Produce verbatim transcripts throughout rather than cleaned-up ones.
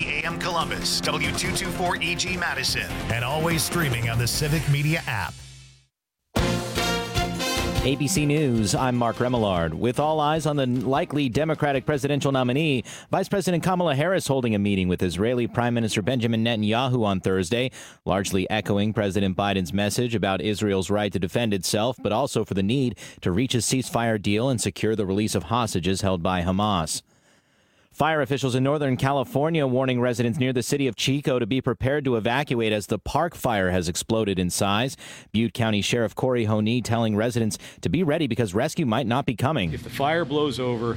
A M Columbus, W two twenty-four E G Madison, and always streaming on the Civic Media app. A B C News, I'm Mark Remillard. With all eyes on the likely Democratic presidential nominee, Vice President Kamala Harris holding a meeting with Israeli Prime Minister Benjamin Netanyahu on Thursday, largely echoing President Biden's message about Israel's right to defend itself, but also for the need to reach a ceasefire deal and secure the release of hostages held by Hamas. Fire officials in Northern California warning residents near the city of Chico to be prepared to evacuate as the park fire has exploded in size. Butte County Sheriff Corey Honey telling residents to be ready because rescue might not be coming. If the fire blows over,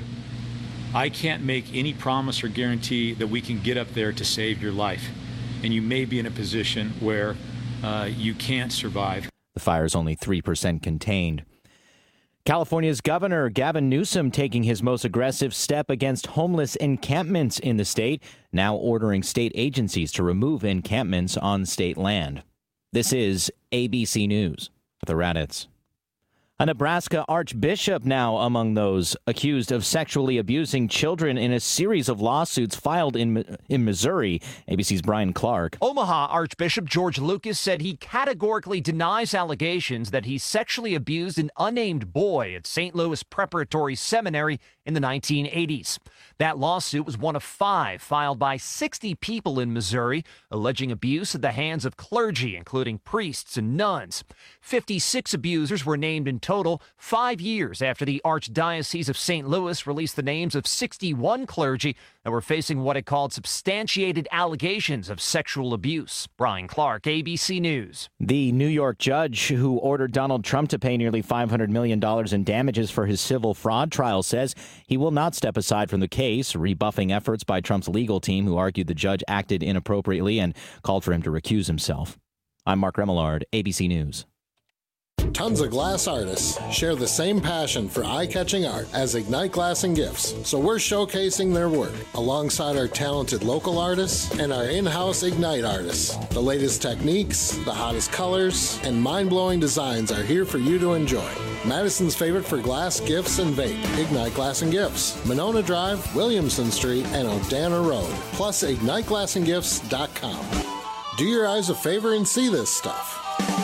I can't make any promise or guarantee that we can get up there to save your life. And you may be in a position where uh, you can't survive. The fire is only three percent contained. California's Governor Gavin Newsom taking his most aggressive step against homeless encampments in the state, now ordering state agencies to remove encampments on state land. This is A B C News with the Raditz. A Nebraska archbishop now among those accused of sexually abusing children in a series of lawsuits filed in in Missouri. A B C's Brian Clark. Omaha Archbishop George Lucas said he categorically denies allegations that he sexually abused an unnamed boy at Saint Louis Preparatory Seminary in the nineteen eighties. That lawsuit was one of five filed by sixty people in Missouri, alleging abuse at the hands of clergy, including priests and nuns. fifty-six abusers were named in total, five years after the Archdiocese of Saint Louis released the names of sixty-one clergy that were facing what it called substantiated allegations of sexual abuse. Brian Clark, A B C News. The New York judge who ordered Donald Trump to pay nearly five hundred million dollars in damages for his civil fraud trial says he will not step aside from the case, rebuffing efforts by Trump's legal team, who argued the judge acted inappropriately and called for him to recuse himself. I'm Mark Remillard, A B C News. Tons of glass artists share the same passion for eye-catching art as Ignite Glass and Gifts, so we're showcasing their work alongside our talented local artists and our in-house Ignite artists. The latest techniques, the hottest colors, and mind-blowing designs are here for you to enjoy. Madison's favorite for glass, gifts, and vape, Ignite Glass and Gifts, Monona Drive, Williamson Street, and Odana Road, plus ignite glass and gifts dot com. Do your eyes a favor and see this stuff.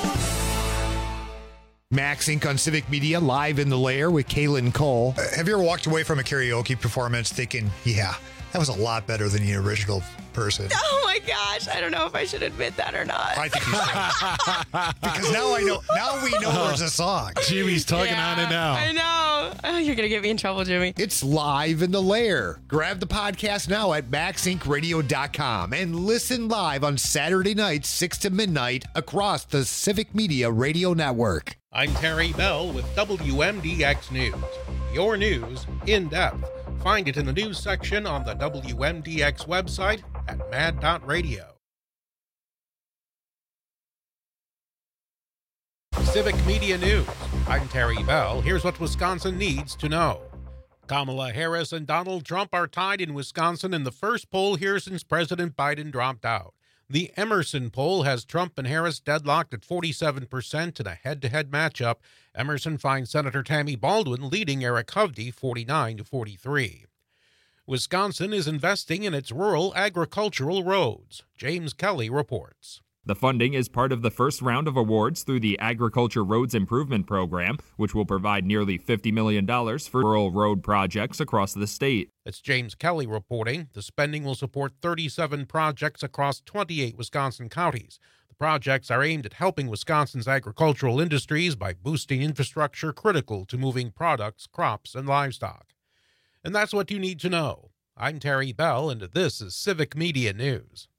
Max Incorporated on Civic Media, live in the lair with Kaylin Cole. Uh, have you ever walked away from a karaoke performance thinking, yeah, that was a lot better than the original person? Oh my gosh, I don't know if I should admit that or not. I think you should. Because now I know, now we know there's a song. Jimmy's tugging Yeah, on it now. I know. Oh, you're going to get me in trouble, Jimmy. It's live in the lair. Grab the podcast now at max inc radio dot com and listen live on Saturday nights, six to midnight, across the Civic Media Radio Network. I'm Terry Bell with W M D X News. Your news in depth. Find it in the news section on the W M D X website at mad dot radio. Civic Media News. I'm Terry Bell. Here's what Wisconsin needs to know. Kamala Harris and Donald Trump are tied in Wisconsin in the first poll here since President Biden dropped out. The Emerson poll has Trump and Harris deadlocked at forty-seven percent in a head-to-head matchup. Emerson finds Senator Tammy Baldwin leading Eric Hovde forty-nine to forty-three. Wisconsin is investing in its rural agricultural roads. James Kelly reports. The funding is part of the first round of awards through the Agriculture Roads Improvement Program, which will provide nearly fifty million dollars for rural road projects across the state. That's James Kelly reporting. The spending will support thirty-seven projects across twenty-eight Wisconsin counties. The projects are aimed at helping Wisconsin's agricultural industries by boosting infrastructure critical to moving products, crops, and livestock. And that's what you need to know. I'm Terry Bell, and this is Civic Media News.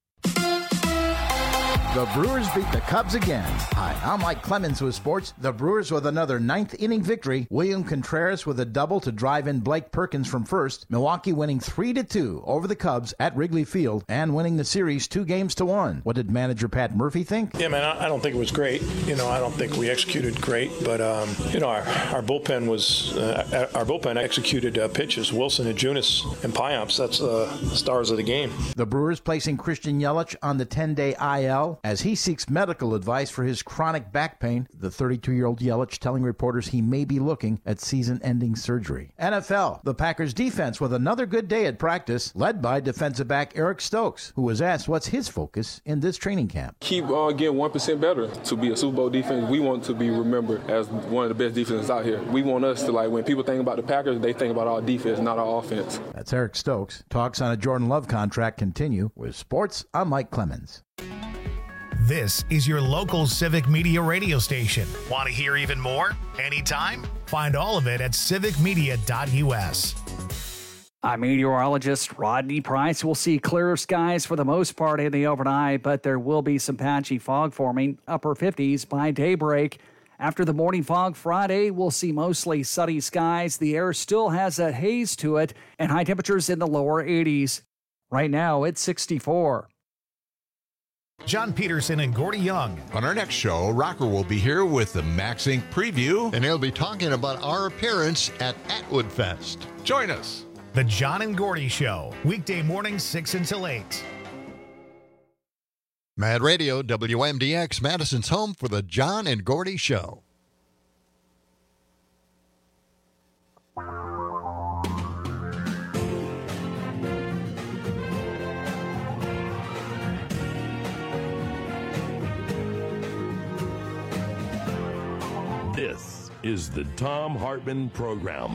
The Brewers beat the Cubs again. Hi, I'm Mike Clemens with sports. The Brewers with another ninth inning victory. William Contreras with a double to drive in Blake Perkins from first. Milwaukee winning three to two over the Cubs at Wrigley Field and winning the series two games to one. What did manager Pat Murphy think? Yeah, man, I don't think it was great. You know, I don't think we executed great, but um, you know, our, our bullpen was uh, our bullpen executed uh, pitches. Wilson and Junis and Payamps. That's uh, the stars of the game. The Brewers placing Christian Yelich on the ten-day I L as he seeks medical advice for his chronic back pain. The thirty-two-year-old Yelich telling reporters he may be looking at season-ending surgery. N F L, the Packers defense with another good day at practice, led by defensive back Eric Stokes, who was asked what's his focus in this training camp. Keep uh, getting one percent better to be a Super Bowl defense. We want to be remembered as one of the best defenses out here. We want us to, like, when people think about the Packers, they think about our defense, not our offense. That's Eric Stokes. Talks on a Jordan Love contract continue. With sports, I'm Mike Clemens. This is your local Civic Media radio station. Want to hear even more? Anytime? Find all of it at civic media dot u s. I'm meteorologist Rodney Price. We'll see clear skies for the most part in the overnight, but there will be some patchy fog forming, upper fifties by daybreak. After the morning fog Friday, we'll see mostly sunny skies. The air still has that haze to it, and high temperatures in the lower eighties. Right now, it's sixty-four. John Peterson and Gordy Young. On our next show, Rocker will be here with the Max Incorporated preview. And he'll be talking about our appearance at Atwood Fest. Join us. The John and Gordy Show, weekday mornings six until eight. Mad Radio, W M D X, Madison's home for the John and Gordy Show. This is the Thom Hartmann Program.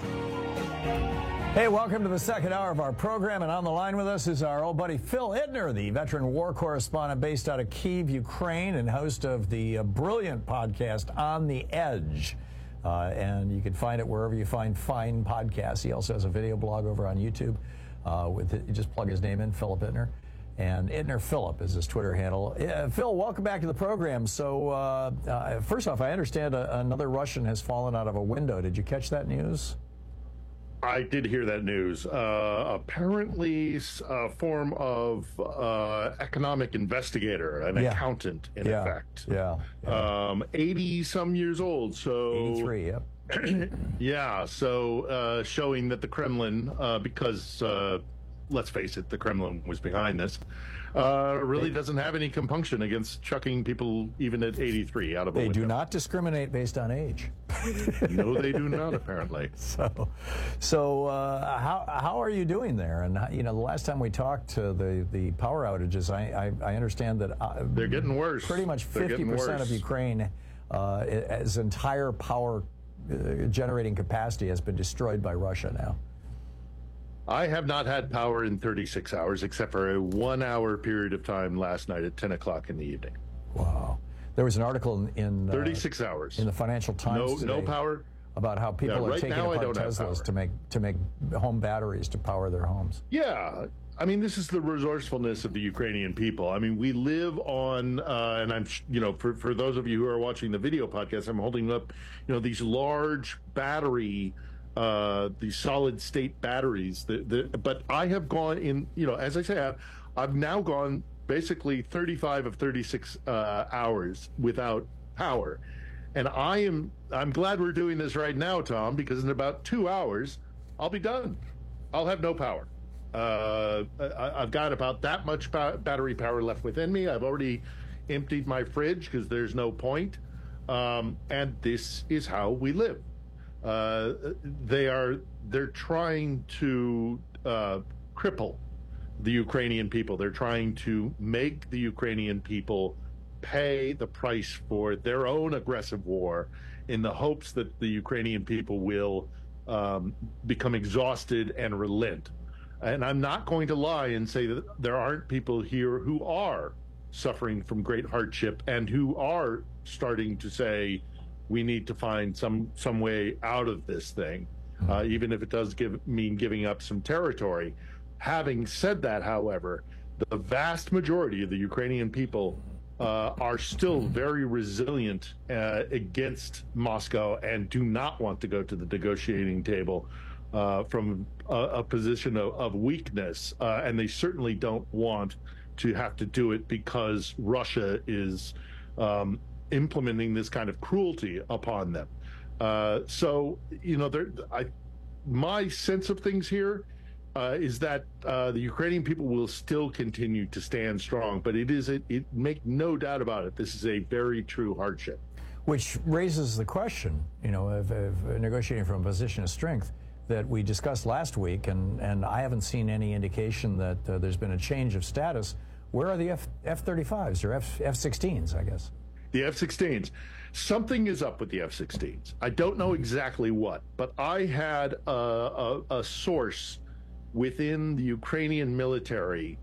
Hey, welcome to the second hour of our program, and on the line with us is our old buddy Phil Ittner, the veteran war correspondent based out of Kyiv, Ukraine, and host of the uh, brilliant podcast On the Edge. Uh, and you can find it wherever you find fine podcasts. He also has a video blog over on YouTube. Uh, with it, you just plug his name in, Philip Ittner. And Ittner Philip is his Twitter handle. Uh, Phil, welcome back to the program. So, uh, uh, first off, I understand a, another Russian has fallen out of a window. Did you catch that news? I did hear that news. Uh, apparently, a form of uh, economic investigator, an yeah. accountant, in yeah. effect. Yeah. yeah. Um, eighty-some years old. So eighty-three, yep. yeah, so uh, showing that the Kremlin, uh, because... Uh, let's face it, the Kremlin was behind this, uh, really doesn't have any compunction against chucking people even at eighty-three out of a They window. do not discriminate based on age. No, they do not, apparently. So, so uh, how how are you doing there? And, you know, the last time we talked to the, the power outages, I, I, I understand that uh, they're getting worse. Pretty much They're fifty percent of Ukraine, uh, its entire power uh, generating capacity has been destroyed by Russia now. I have not had power in thirty-six hours, except for a one-hour period of time last night at ten o'clock in the evening. Wow. There was an article in... in thirty-six uh, hours. In the Financial Times No, today no power. About how people Yeah, are right taking now I apart don't have Teslas power. to make, to make home batteries to power their homes. Yeah. I mean, this is the resourcefulness of the Ukrainian people. I mean, we live on, uh, and I'm, sh- you know, for, for those of you who are watching the video podcast, I'm holding up, you know, these large battery Uh, these solid state batteries. The, the, but I have gone in, you know, as I say, I've, I've now gone basically thirty-five of thirty-six uh, hours without power. And I am, I'm glad we're doing this right now, Tom, because in about two hours, I'll be done. I'll have no power. Uh, I, I've got about that much pow- battery power left within me. I've already emptied my fridge because there's no point. Um, and this is how we live. Uh, they are they're trying to uh, cripple the Ukrainian people. They're trying to make the Ukrainian people pay the price for their own aggressive war in the hopes that the Ukrainian people will um, become exhausted and relent. And I'm not going to lie and say that there aren't people here who are suffering from great hardship and who are starting to say, we need to find some some way out of this thing, uh, even if it does give mean giving up some territory. Having said that, however, the vast majority of the Ukrainian people uh, are still very resilient uh, against Moscow and do not want to go to the negotiating table uh, from a, a position of, of weakness. Uh, and they certainly don't want to have to do it because Russia is um, implementing this kind of cruelty upon them. Uh, so, you know, there, I, my sense of things here uh, is that uh, the Ukrainian people will still continue to stand strong. But it is, it, it make no doubt about it, this is a very true hardship. Which raises the question, you know, of, of negotiating from a position of strength that we discussed last week, and, and I haven't seen any indication that uh, there's been a change of status. Where are the F, F-thirty-fives or F, F-sixteens, I guess? The F sixteens. Something is up with the F sixteens. I don't know exactly what, but I had a, a, a source within the Ukrainian military,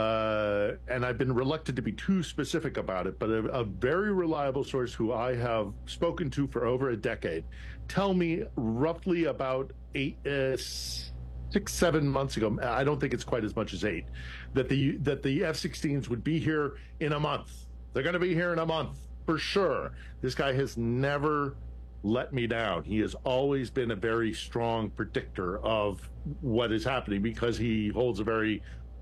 uh, and I've been reluctant to be too specific about it, but a, a very reliable source who I have spoken to for over a decade, tell me roughly about eight, uh, six, seven months ago, I don't think it's quite as much as eight, that the that the F sixteens would be here in a month. They're going to be here in a month. For sure. This guy has never let me down. He has always been a very strong predictor of what is happening because he holds a very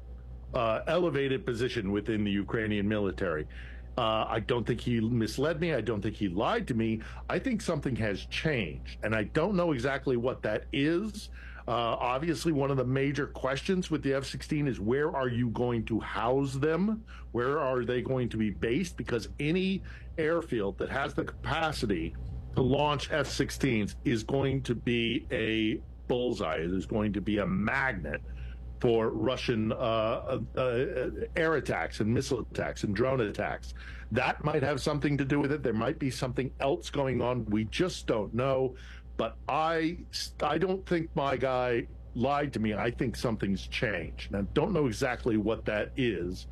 uh, elevated position within the Ukrainian military. Uh, I don't think he misled me. I don't think he lied to me. I think something has changed, and I don't know exactly what that is. Uh, obviously, one of the major questions with the F sixteen is where are you going to house them? Where are they going to be based? Because any airfield that has the capacity to launch F sixteens is going to be a bullseye. It is going to be a magnet for Russian uh, uh, air attacks and missile attacks and drone attacks. That might have something to do with it. There might be something else going on. We just don't know. But I, I don't think my guy lied to me. I think something's changed. And I don't know exactly what that is.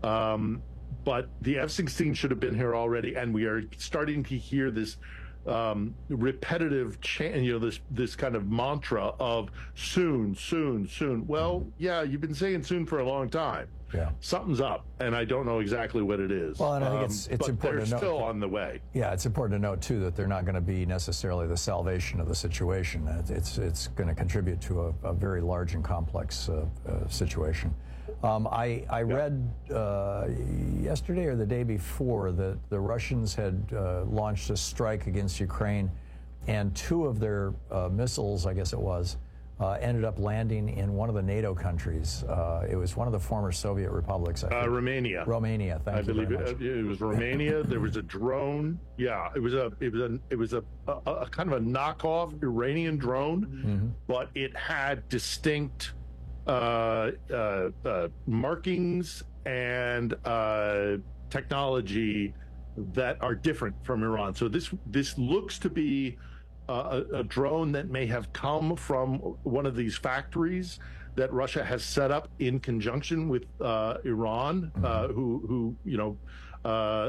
Um, but the F sixteen should have been here already. And we are starting to hear this um, repetitive, cha- you know, this this kind of mantra of soon, soon, soon. Well, yeah, you've been saying soon for a long time. Yeah. Something's up, and I don't know exactly what it is. Well, and I think um, it's, it's but important they're to note. still on the way. Yeah, it's important to note, too, that they're not going to be necessarily the salvation of the situation. It's it's going to contribute to a, a very large and complex uh, uh, situation. Um, I, I yeah. read uh, yesterday or the day before that the Russians had uh, launched a strike against Ukraine, and two of their uh, missiles, I guess it was, Uh, ended up landing in one of the NATO countries. Uh, it was one of the former Soviet republics. I think. Uh, Romania. Romania. Thank I you believe very it, much. it was Romania. There was a drone. Yeah, it was a it was a it was a, a, a kind of a knockoff Iranian drone, mm-hmm. but it had distinct uh, uh, uh, markings and uh, technology that are different from Iran. So this this looks to be Uh, a, a drone that may have come from one of these factories that Russia has set up in conjunction with uh, Iran, mm-hmm. uh, who, who, you know, uh,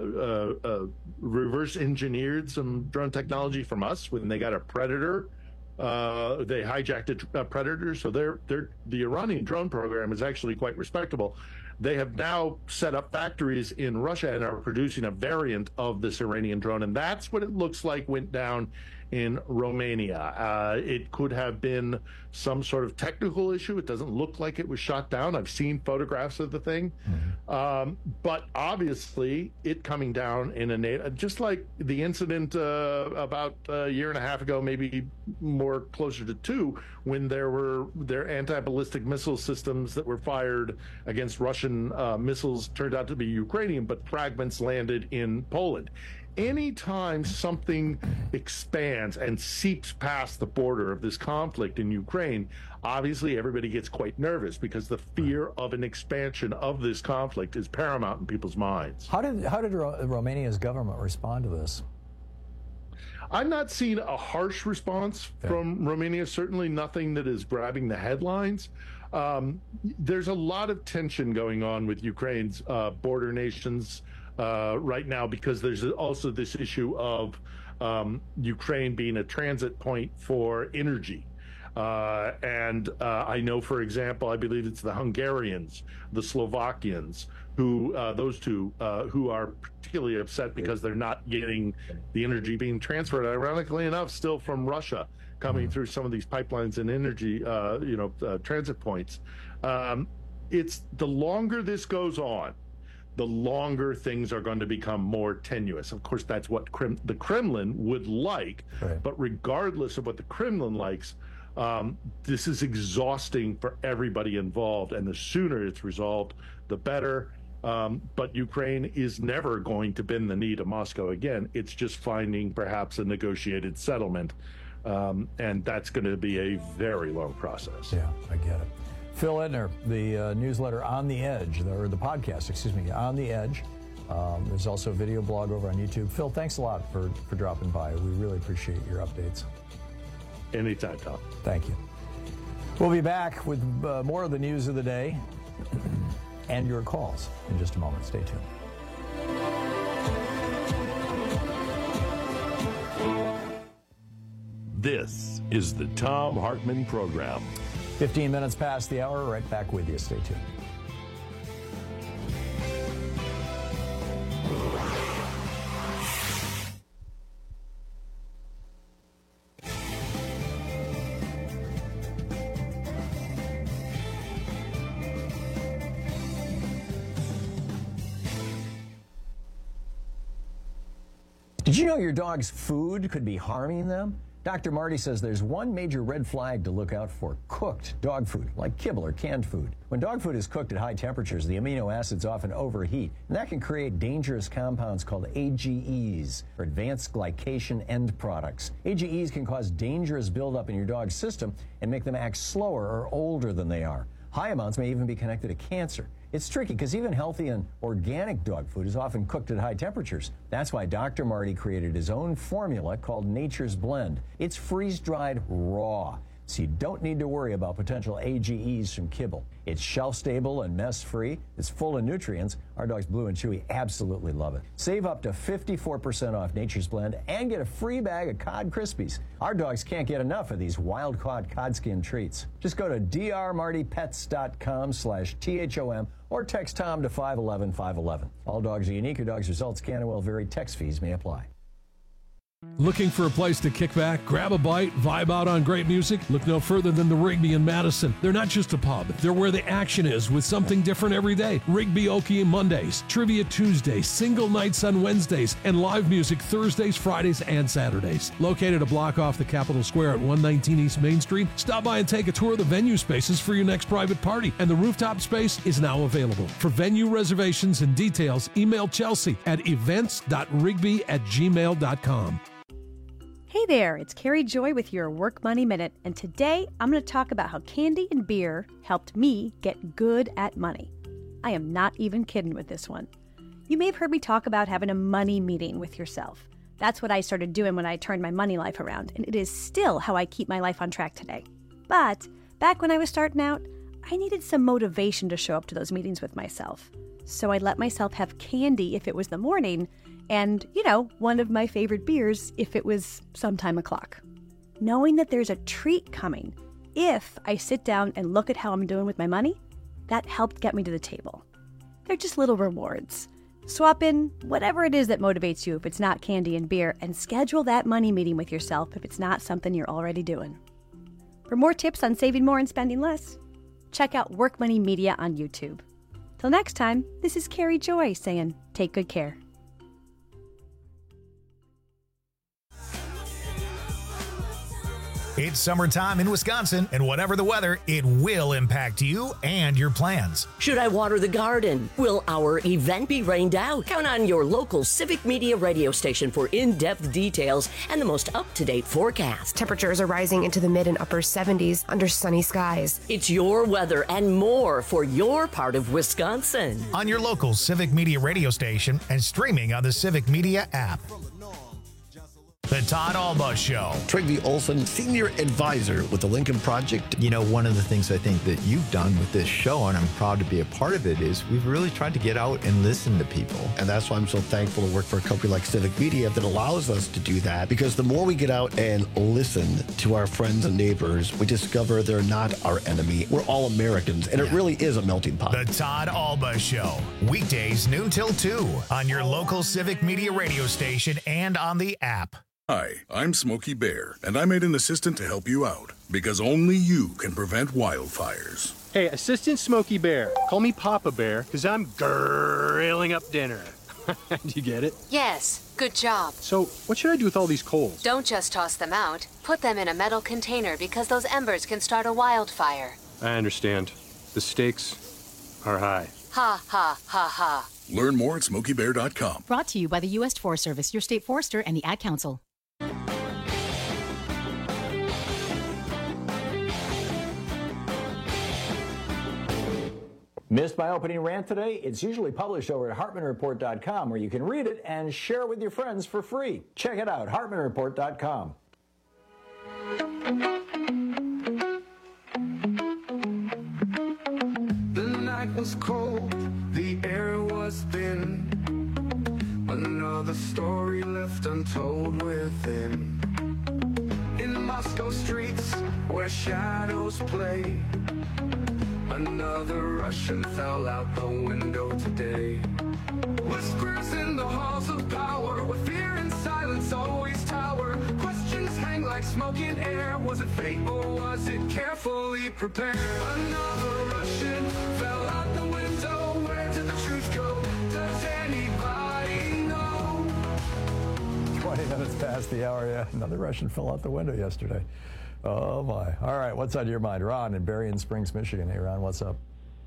uh, uh, reverse engineered some drone technology from us when they got a Predator. Uh, they hijacked a, a Predator, so they're, they're, the Iranian drone program is actually quite respectable. They have now set up factories in Russia and are producing a variant of this Iranian drone, and that's what it looks like went down in Romania. Uh, it could have been some sort of technical issue. It doesn't look like it was shot down. I've seen photographs of the thing. Mm-hmm. Um, but obviously, it coming down in a NATO, just like the incident uh, about a year and a half ago, maybe more closer to two, when there were their anti-ballistic missile systems that were fired against Russian uh, missiles turned out to be Ukrainian, but fragments landed in Poland. Anytime something expands and seeps past the border of this conflict in Ukraine, obviously everybody gets quite nervous because the fear of an expansion of this conflict is paramount in people's minds. How did how did Ro- Romania's government respond to this? I'm not seeing a harsh response yeah. from Romania, certainly nothing that is grabbing the headlines. Um, there's a lot of tension going on with Ukraine's uh, border nations Uh, right now, because there's also this issue of um, Ukraine being a transit point for energy. Uh, and uh, I know, for example, I believe it's the Hungarians, the Slovakians, who uh, those two uh, who are particularly upset because they're not getting the energy being transferred, ironically enough, still from Russia, coming through some of these pipelines and energy, uh, you know, uh, transit points. Um, it's the longer this goes on, the longer things are going to become more tenuous. Of course, that's what Krem- the Kremlin would like. Right. But regardless of what the Kremlin likes, Um, this is exhausting for everybody involved, and the sooner it's resolved, the better. Um, but Ukraine is never going to bend the knee to Moscow again. It's just finding perhaps a negotiated settlement, um, and that's going to be a very long process. Yeah, I get it. Phil Edner, the uh, newsletter On the Edge, or the podcast, excuse me, On the Edge. Um, there's also a video blog over on YouTube. Phil, thanks a lot for, for dropping by. We really appreciate your updates. Anytime, Tom. Thank you. We'll be back with uh, more of the news of the day and your calls in just a moment. Stay tuned. This is the Thom Hartmann Program. fifteen minutes past the hour. Right back with you. Stay tuned. Did you know your dog's food could be harming them? Doctor Marty says there's one major red flag to look out for: cooked dog food, like kibble or canned food. When dog food is cooked at high temperatures, the amino acids often overheat, and that can create dangerous compounds called A G Es, or advanced glycation end products. A G Es can cause dangerous buildup in your dog's system and make them act slower or older than they are. High amounts may even be connected to cancer. It's tricky because even healthy and organic dog food is often cooked at high temperatures. That's why Doctor Marty created his own formula called Nature's Blend. It's freeze-dried raw, so you don't need to worry about potential A G Es from kibble. It's shelf-stable and mess-free. It's full of nutrients. Our dogs Blue and Chewy absolutely love it. Save up to fifty-four percent off Nature's Blend and get a free bag of Cod Krispies. Our dogs can't get enough of these wild-caught cod skin treats. Just go to drmartypets.com slash THOM or text Tom to five one one five one one. All dogs are unique. Your dog's results can and will vary. Text fees may apply. Looking for a place to kick back, grab a bite, vibe out on great music? Look no further than the Rigby in Madison. They're not just a pub, they're where the action is, with something different every day. Rigby Okie Mondays, Trivia Tuesdays, single nights on Wednesdays, and live music Thursdays, Fridays, and Saturdays. Located a block off the Capitol Square at one nineteen East Main Street, stop by and take a tour of the venue spaces for your next private party, and the rooftop space is now available. For venue reservations and details, email Chelsea at events dot rigby at gmail dot com. Hey there, it's Carrie Joy with your Work Money Minute, and today I'm going to talk about how candy and beer helped me get good at money. I am not even kidding with this one. You may have heard me talk about having a money meeting with yourself. That's what I started doing when I turned my money life around, and it is still how I keep my life on track today. But back when I was starting out, I needed some motivation to show up to those meetings with myself. So I let myself have candy if it was the morning, and, you know, one of my favorite beers if it was some time o'clock. Knowing that there's a treat coming if I sit down and look at how I'm doing with my money, that helped get me to the table. They're just little rewards. Swap in whatever it is that motivates you if it's not candy and beer, and schedule that money meeting with yourself if it's not something you're already doing. For more tips on saving more and spending less, check out Work Money Media on YouTube. Till next time, this is Carrie Joy saying, take good care. It's summertime in Wisconsin, and whatever the weather, it will impact you and your plans. Should I water the garden? Will our event be rained out? Count on your local Civic Media radio station for in-depth details and the most up-to-date forecast. Temperatures are rising into the mid and upper seventies under sunny skies. It's your weather and more for your part of Wisconsin. On your local Civic Media radio station and streaming on the Civic Media app. The Todd Alba Show. Trygve Olson, Senior Advisor with the Lincoln Project. You know, one of the things I think that you've done with this show, and I'm proud to be a part of it, is we've really tried to get out and listen to people. And that's why I'm so thankful to work for a company like Civic Media that allows us to do that, because the more we get out and listen to our friends and neighbors, we discover they're not our enemy. We're all Americans, and yeah. It really is a melting pot. The Todd Alba Show. Weekdays noon till two on your local Civic Media radio station and on the app. Hi, I'm Smokey Bear, and I made an assistant to help you out, because only you can prevent wildfires. Hey, Assistant Smokey Bear, call me Papa Bear, because I'm grilling up dinner. Do you get it? Yes, good job. So, what should I do with all these coals? Don't just toss them out. Put them in a metal container because those embers can start a wildfire. I understand. The stakes are high. Ha, ha, ha, ha. Learn more at smokey bear dot com. Brought to you by the U S Forest Service, your state forester, and the Ad Council. Missed my opening rant today? It's usually published over at hartman report dot com, where you can read it and share it with your friends for free. Check it out, hartman report dot com. The night was cold, the air was thin. Another story left untold within. In Moscow streets where shadows play, another Russian fell out the window today. Whispers in the halls of power, where fear and silence always tower. Questions hang like smoke in air. Was it fate or was it carefully prepared? Another Russian fell out the window. Where did the truth go? Does anybody know? twenty minutes past the hour. Yeah, another Russian fell out the window yesterday. Oh, my. All right, what's on your mind? Ron in Berrien Springs, Michigan. Hey, Ron, what's up?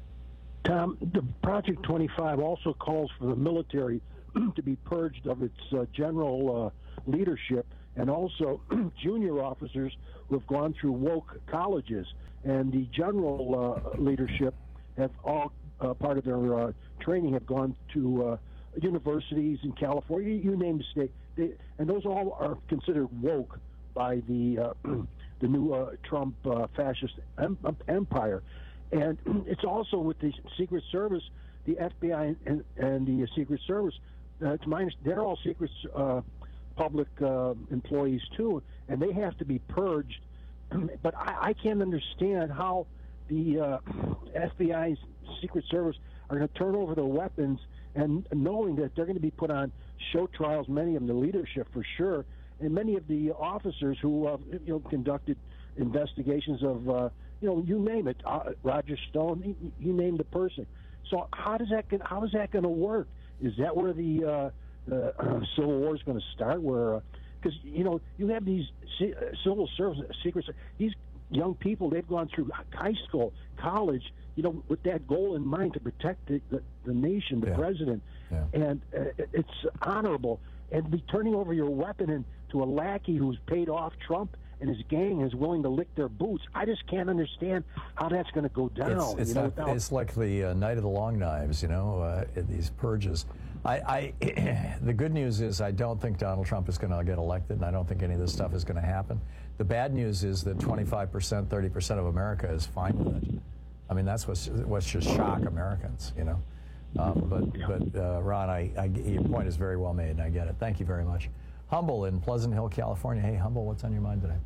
Tom, the Project twenty-five also calls for the military to be purged of its uh, general uh, leadership, and also junior officers who have gone through woke colleges. And the general uh, leadership have all, uh, part of their uh, training, have gone to uh, universities in California, you name the state. They, and those all are considered woke by the uh, the new uh, Trump uh, fascist em- empire. And it's also with the Secret Service, the F B I and, and the Secret Service. Uh, to my understanding, they're all secret uh, public uh, employees too, and they have to be purged. But I, I can't understand how the uh, F B I's Secret Service are going to turn over their weapons, and knowing that they're going to be put on show trials, many of them, the leadership for sure, and many of the officers who uh, you know conducted investigations of uh, you know you name it, uh, Roger Stone, you, you name the person. So how does that how is that going to work? Is that where the uh, uh, Civil War is going to start? Where because uh, you know you have these c- civil service secrets, these young people, they've gone through high school, college, you know, with that goal in mind to protect the, the, the nation, the yeah. president, yeah. and uh, it's honorable. And be turning over your weapon and to a lackey who's paid off Trump and his gang is willing to lick their boots. I just can't understand how that's going to go down. It's, it's, you know, not, it's like the uh, Night of the Long Knives, you know, uh, these purges. I, I the good news is I don't think Donald Trump is going to get elected, and I don't think any of this stuff is going to happen. The bad news is that twenty-five percent, thirty percent of America is fine with it. I mean, that's what's what's just shock Americans, you know. Um, but but uh, Ron, I, I, your point is very well made, and I get it. Thank you very much. Humble in Pleasant Hill, California. Hey, Humble, what's on your mind today?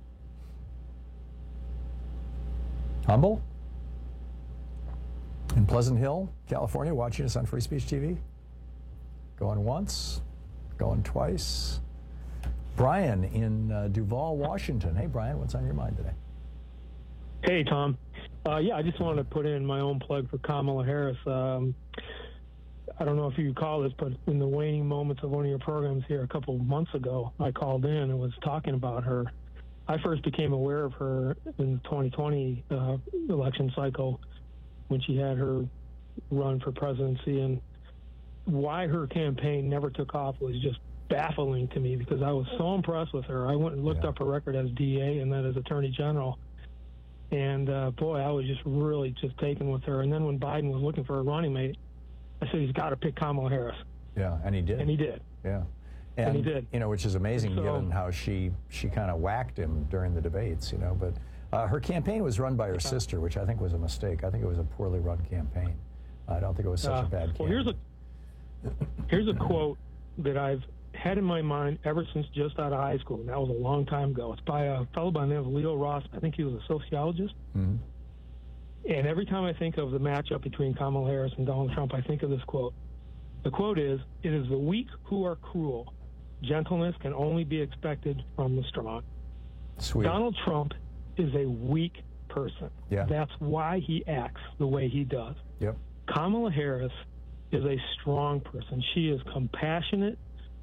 Humble? In Pleasant Hill, California, watching us on Free Speech T V? Going once, going twice. Brian in uh, Duval, Washington. Hey, Brian, what's on your mind today? Hey, Tom. Uh, yeah, I just wanted to put in my own plug for Kamala Harris. Um, I don't know if you recall this, but in the waning moments of one of your programs here a couple of months ago, I called in and was talking about her. I first became aware of her in the twenty twenty uh, election cycle when she had her run for presidency, and why her campaign never took off was just baffling to me because I was so impressed with her. I went and looked yeah. up her record as D A and then as Attorney General. And, uh, boy, I was just really just taken with her. And then when Biden was looking for a running mate, I said, he's got to pick Kamala Harris. Yeah, and he did. And he did. Yeah. And, and he did. You know, which is amazing so, given how she, she kind of whacked him during the debates, you know. But uh, her campaign was run by her sister, which I think was a mistake. I think it was a poorly run campaign. I don't think it was such uh, a bad campaign. Well, here's a, here's a quote that I've had in my mind ever since just out of high school, and that was a long time ago. It's by a fellow by the name of Leo Ross. I think he was a sociologist. Mm-hmm. And every time I think of the matchup between Kamala Harris and Donald Trump, I think of this quote. The quote is, "It is the weak who are cruel. Gentleness can only be expected from the strong." Sweet. Donald Trump is a weak person. Yeah. That's why he acts the way he does. Yep. Kamala Harris is a strong person. She is compassionate.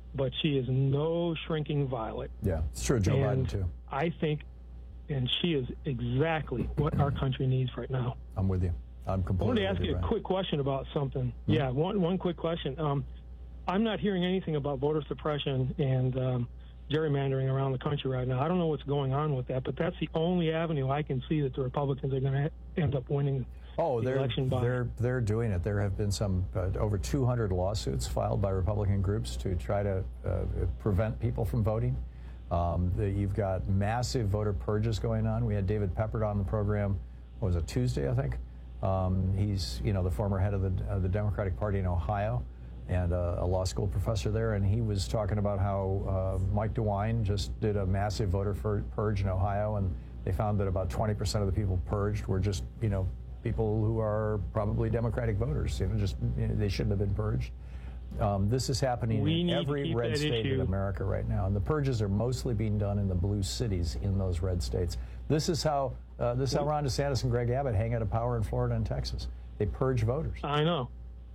but she is no shrinking violet. Yeah, it's true. Joe and Biden, too. I think, and she is exactly what our country needs right now. I'm with you. I'm I completely wanted to ask with you a Brian. quick question about something. Mm-hmm. Yeah, one one quick question. Um, I'm not hearing anything about voter suppression and um, gerrymandering around the country right now. I don't know what's going on with that, but that's the only avenue I can see that the Republicans are going to end up winning. Oh, the they're election by. they're they're doing it. There have been some uh, over two hundred lawsuits filed by Republican groups to try to uh, prevent people from voting. Um, the, you've got massive voter purges going on. We had David Peppert on the program. What was it, Tuesday, I think? Um, he's you know the former head of the uh, the Democratic Party in Ohio, and uh, a law school professor there. And he was talking about how uh, Mike DeWine just did a massive voter purge in Ohio, and they found that about twenty percent of the people purged were just you know. people who are probably Democratic voters, you know, just you know, they shouldn't have been purged. Um, this is happening We in every red state issue. in America right now, and the purges are mostly being done in the blue cities in those red states. This is how uh, this is how Ron DeSantis and Greg Abbott hang out of power in Florida and Texas. They purge voters. I know.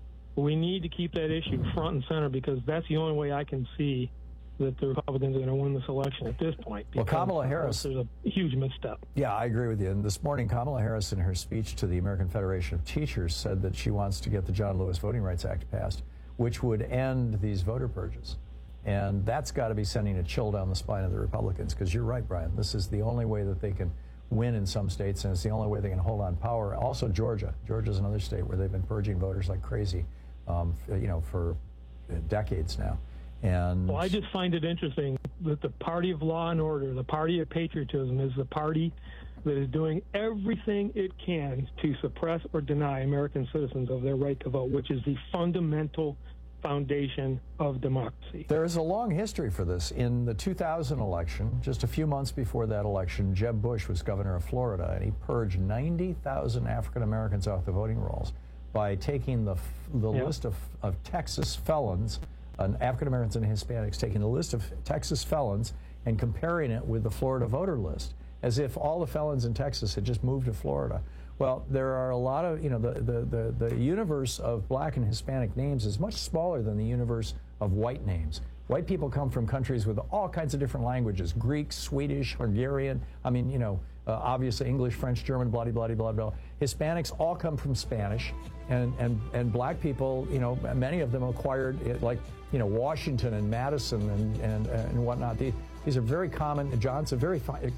We need to keep that issue front and center because that's the only way I can see that the Republicans are going to win this election at this point. Well, Kamala Harris, there's a huge misstep. Yeah, I agree with you. And this morning, Kamala Harris, in her speech to the American Federation of Teachers, said that she wants to get the John Lewis Voting Rights Act passed, which would end these voter purges. And that's got to be sending a chill down the spine of the Republicans, because you're right, Brian. This is the only way that they can win in some states, and it's the only way they can hold on power. Also, Georgia. Georgia's another state where they've been purging voters like crazy, um, you know, for decades now. And well, I just find it interesting that the party of law and order, the party of patriotism, is the party that is doing everything it can to suppress or deny American citizens of their right to vote, which is the fundamental foundation of democracy. There is a long history for this. In the two thousand election, just a few months before that election, Jeb Bush was governor of Florida, and he purged ninety thousand African Americans off the voting rolls by taking the, the Yeah. list of, of Texas felons, uh, African Americans and Hispanics, taking the list of Texas felons and comparing it with the Florida voter list, as if all the felons in Texas had just moved to Florida. Well, there are a lot of, you know, the, the, the, the universe of black and Hispanic names is much smaller than the universe of white names. White people come from countries with all kinds of different languages, Greek, Swedish, Hungarian, I mean, you know, uh, obviously English, French, German, blah, blah, blah, blah, blah. Hispanics all come from Spanish, and, and, and black people, you know, many of them acquired, it, like, you know, Washington and Madison and, and, and whatnot. These, these are very common, Johnson, very,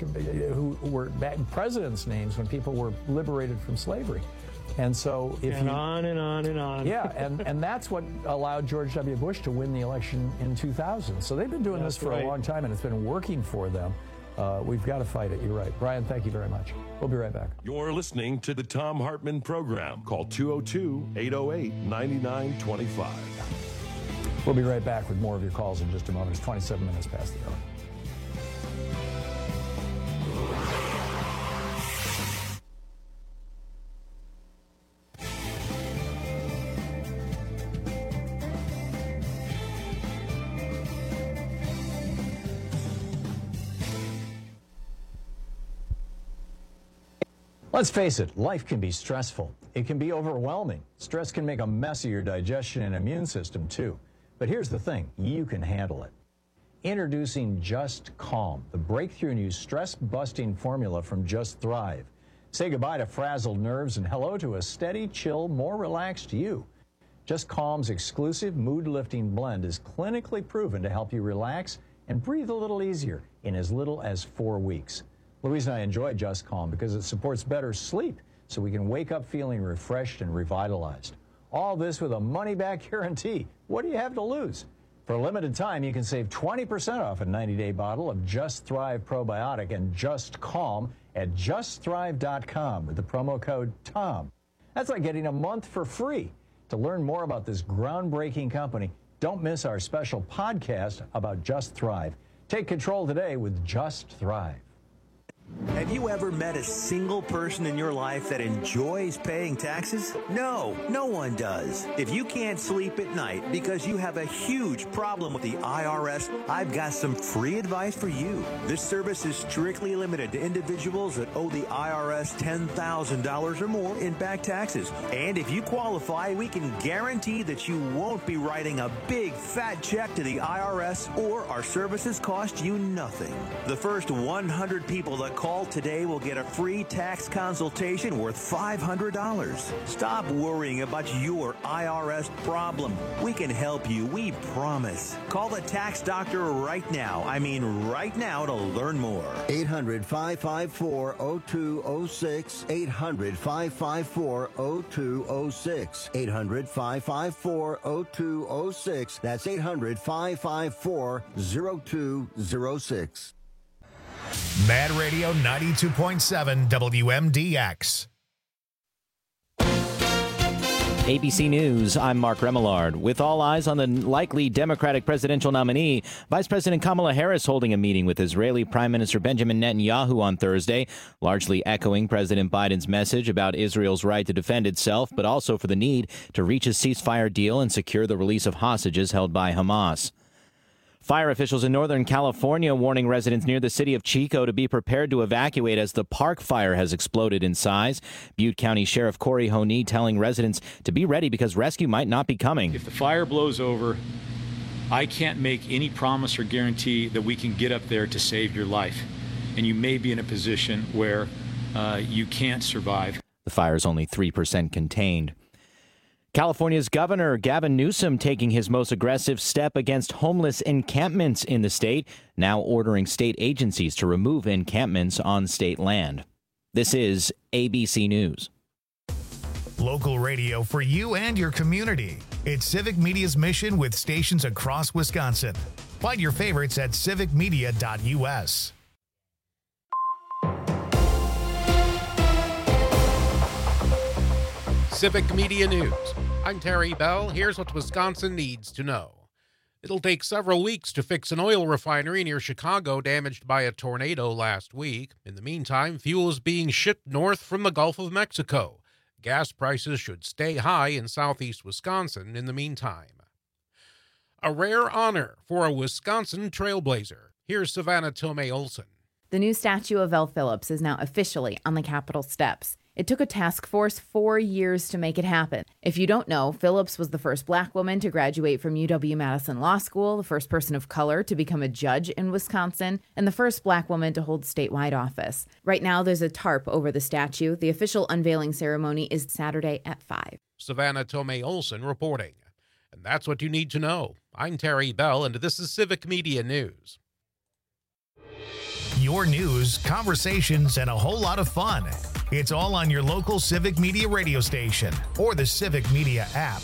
who were presidents' names when people were liberated from slavery. And so if and you, on and on and on. Yeah, and, and that's what allowed George W. Bush to win the election in two thousand. So they've been doing That's this for right. a long time, and it's been working for them. Uh, we've got to fight it. You're right. Brian, thank you very much. We'll be right back. You're listening to the Tom Hartman Program. Call two oh two, eight oh eight, nine nine two five. We'll be right back with more of your calls in just a moment. It's twenty-seven minutes past the hour. Let's face it, life can be stressful. It can be overwhelming. Stress can make a mess of your digestion and immune system, too. But here's the thing, you can handle it. Introducing Just Calm, the breakthrough new stress-busting formula from Just Thrive. Say goodbye to frazzled nerves and hello to a steady, chill, more relaxed you. Just Calm's exclusive mood-lifting blend is clinically proven to help you relax and breathe a little easier in as little as four weeks. Louise and I enjoy Just Calm because it supports better sleep, so we can wake up feeling refreshed and revitalized. All this with a money-back guarantee. What do you have to lose? For a limited time, you can save twenty percent off a ninety-day bottle of Just Thrive Probiotic and Just Calm at just thrive dot com with the promo code TOM. That's like getting a month for free. To learn more about this groundbreaking company, don't miss our special podcast about Just Thrive. Take control today with Just Thrive. Have you ever met a single person in your life that enjoys paying taxes? No, no one does. If you can't sleep at night because you have a huge problem with the I R S, I've got some free advice for you. This service is strictly limited to individuals that owe the I R S ten thousand dollars or more in back taxes. And if you qualify, we can guarantee that you won't be writing a big fat check to the I R S, or our services cost you nothing. The first one hundred people that call today will get a free tax consultation worth five hundred dollars. Stop worrying about your I R S problem. We can help you, we promise. Call the tax doctor right now. I mean right now to learn more. eight hundred, five five four, oh two oh six. eight hundred, five five four, oh two oh six. eight hundred, five five four, oh two oh six. That's eight hundred, five five four, oh two oh six. Mad Radio ninety-two point seven W M D X. A B C News, I'm Mark Remillard. With all eyes on the likely Democratic presidential nominee, Vice President Kamala Harris holding a meeting with Israeli Prime Minister Benjamin Netanyahu on Thursday, largely echoing President Biden's message about Israel's right to defend itself, but also for the need to reach a ceasefire deal and secure the release of hostages held by Hamas. Fire officials in Northern California warning residents near the city of Chico to be prepared to evacuate as the Park Fire has exploded in size. Butte County Sheriff Corey Honey telling residents to be ready because rescue might not be coming. If the fire blows over, I can't make any promise or guarantee that we can get up there to save your life. And you may be in a position where uh, you can't survive. The fire is only three percent contained. California's Governor Gavin Newsom taking his most aggressive step against homeless encampments in the state, now ordering state agencies to remove encampments on state land. This is A B C News. Local radio for you and your community. It's Civic Media's mission with stations across Wisconsin. Find your favorites at civic media dot U S. Civic Media News. I'm Terry Bell. Here's what Wisconsin needs to know. It'll take several weeks to fix an oil refinery near Chicago damaged by a tornado last week. In the meantime, fuel is being shipped north from the Gulf of Mexico. Gas prices should stay high in southeast Wisconsin in the meantime. A rare honor for a Wisconsin trailblazer. Here's Savannah Tomei Olson. The new statue of Elle Phillips is now officially on the Capitol steps. It took a task force four years to make it happen. If you don't know, Phillips was the first black woman to graduate from U W-Madison Law School, the first person of color to become a judge in Wisconsin, and the first black woman to hold statewide office. Right now, there's a tarp over the statue. The official unveiling ceremony is Saturday at five. Savannah Tomei Olson reporting. And that's what you need to know. I'm Terry Bell, and this is Civic Media News. Your news, conversations, and a whole lot of fun. It's all on your local Civic Media radio station or the Civic Media app.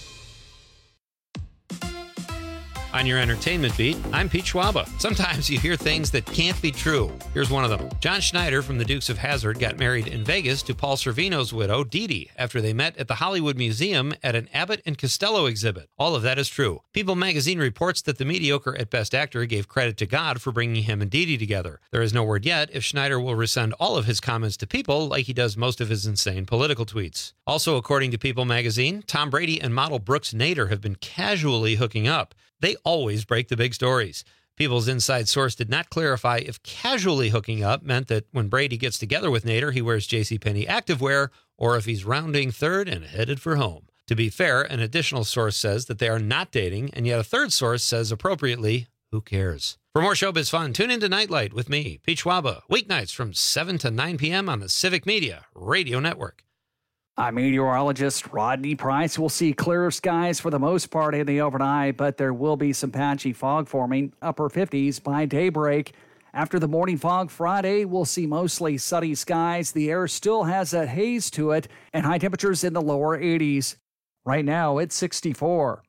On your entertainment beat, I'm Pete Schwaba. Sometimes you hear things that can't be true. Here's one of them. John Schneider from the Dukes of Hazzard got married in Vegas to Paul Sorvino's widow, Dee Dee, after they met at the Hollywood Museum at an Abbott and Costello exhibit. All of that is true. People magazine reports that the mediocre at Best Actor gave credit to God for bringing him and Dee Dee together. There is no word yet if Schneider will rescind all of his comments to People like he does most of his insane political tweets. Also, according to People magazine, Tom Brady and model Brooks Nader have been casually hooking up. They always break the big stories. People's inside source did not clarify if casually hooking up meant that when Brady gets together with Nader, he wears JCPenney activewear, or if he's rounding third and headed for home. To be fair, an additional source says that they are not dating, and yet a third source says appropriately, who cares? For more showbiz fun, tune into Nightlight with me, Pete Schwaba, weeknights from seven to nine p.m. on the Civic Media Radio Network. I'm meteorologist Rodney Price. We'll see clearer skies for the most part in the overnight, but there will be some patchy fog forming, upper fifties by daybreak. After the morning fog Friday, we'll see mostly sunny skies. The air still has that haze to it, and high temperatures in the lower eighties. Right now, it's sixty-four.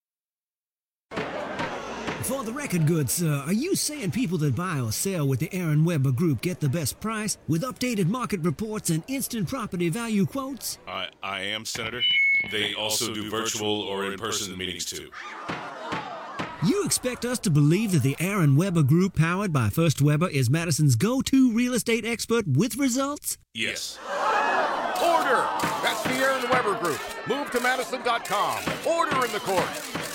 For the record, good sir, are you saying people that buy or sell with the Aaron Weber Group get the best price with updated market reports and instant property value quotes? I, I am, Senator. They also do virtual or in-person meetings, too. You expect us to believe that the Aaron Weber Group, powered by First Weber, is Madison's go-to real estate expert with results? Yes. Order! That's the Aaron Weber Group. Move to Madison dot com. Order in the court.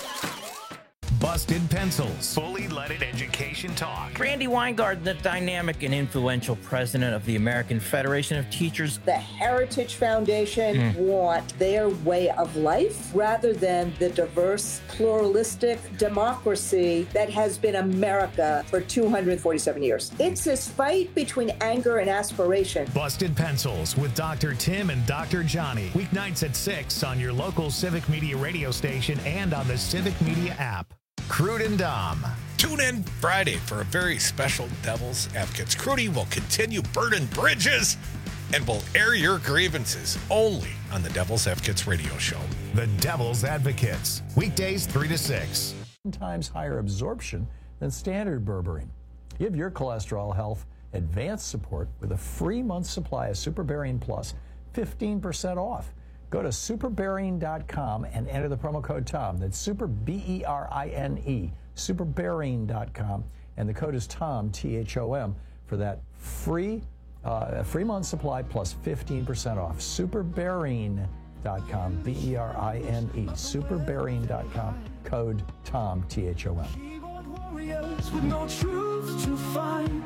Busted Pencils, fully leaded education talk. Randy Weingarten, the dynamic and influential president of the American Federation of Teachers. The Heritage Foundation Mm. want their way of life rather than the diverse, pluralistic democracy that has been America for two hundred forty-seven years. It's this fight between anger and aspiration. Busted Pencils with Doctor Tim and Doctor Johnny. Weeknights at six on your local Civic Media radio station and on the Civic Media app. Crude and Dom. Tune in Friday for a very special Devil's Advocates. Crudy will continue burning bridges and will air your grievances only on the Devil's Advocates radio show. The Devil's Advocates. Weekdays three to six. Times higher absorption than standard berberine. Give your cholesterol health advanced support with a free month supply of Superberine Plus, fifteen percent off. Go to superberine dot com and enter the promo code Tom. That's super, B E R I N E, superberine dot com. And the code is Tom, T H O M, for that free uh, free month supply plus fifteen percent off. superberine dot com, B E R I N E, superberine dot com, code Tom, T H O M. Warriors with no truth to find,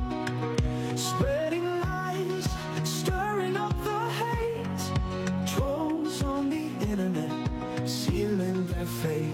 spreading lies, stirring up the hate. Trolls on the internet, sealing their fate.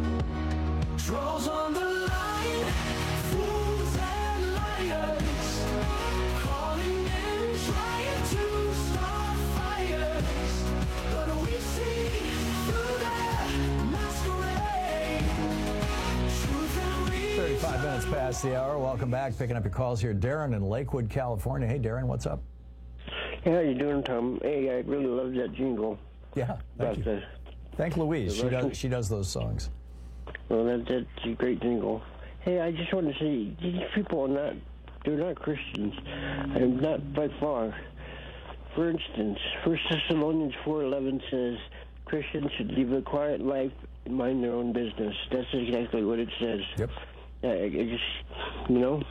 Trolls on the line, fools and liars, calling in, trying to start fires. But we see through their masquerade. Truth and reason. thirty-five minutes past the hour. Welcome back. Picking up your calls here. Darren in Lakewood, California. Hey, Darren, what's up? Hey, how you doing, Tom? Hey, I really love that jingle. Yeah, thank you. The, Thank Louise. She Russian. does, she does those songs. Well, that, that's a great jingle. Hey, I just want to say, these people are not, they're not Christians. And not by far. For instance, First Thessalonians four eleven says, Christians should live a quiet life and mind their own business. That's exactly what it says. Yep. I, I just, you know,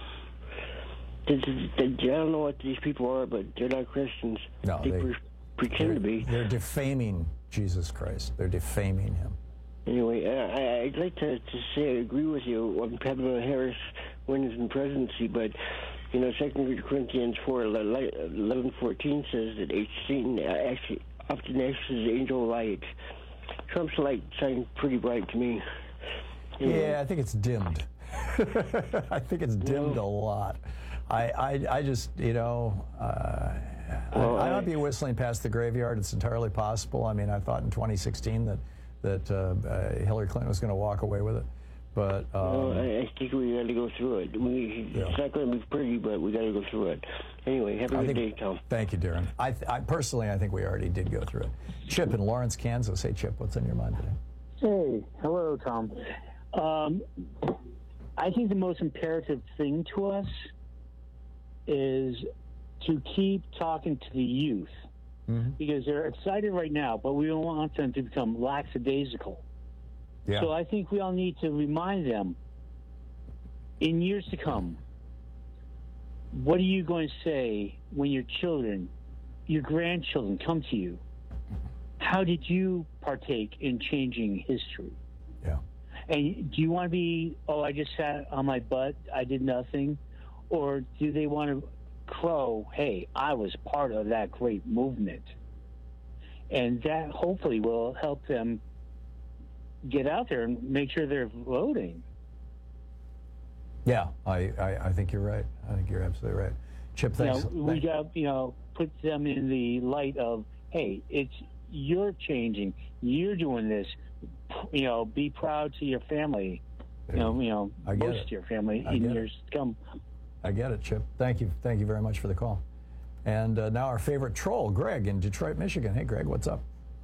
I don't know what these people are, but they're not Christians. No, they, they pre- pretend to be. They're defaming Jesus Christ. They're defaming him. Anyway, I, I'd like to, to say I agree with you on Kamala Harris wins the presidency, but, you know, Second Corinthians four eleven fourteen says that Satan actually often acts as angel light. Trump's light shines pretty bright to me. You Yeah, know. I think it's dimmed. I think it's dimmed a lot. I, I, I just, you know, uh, Well, I, I I- might be whistling past the graveyard. It's entirely possible. I mean, I thought in twenty sixteen that that uh, uh, Hillary Clinton was going to walk away with it, but um, Well, I, I think we got to go through it. We, Yeah. It's not going to be pretty, but we got to go through it. Anyway, have a I good think- day, Tom. Thank you, Darren. I, th- I personally, I think we already did go through it. Chip in Lawrence, Kansas. Hey, Chip, what's on your mind today? Hey, hello, Tom. Um, I think the most imperative thing to us is to keep talking to the youth Mm-hmm. because they're excited right now, but we don't want them to become lackadaisical. Yeah. So I think we all need to remind them in years to come, what are you going to say when your children, your grandchildren come to you? How did you partake in changing history? Yeah. And do you want to be, oh, I just sat on my butt, I did nothing? Or do they want to crow, hey, I was part of that great movement? And that hopefully will help them get out there and make sure they're voting. Yeah, I, I, I think you're right. I think you're absolutely right. Chip, You know, thanks. we got, you know, put them in the light of, hey, it's you're changing, you're doing this. You know, be proud to your family. You know, you know, I get boast it. to your family I in get it. years to come. I get it, Chip. Thank you. Thank you very much for the call. And uh, now our favorite troll, Greg in Detroit, Michigan. Hey, Greg, what's up?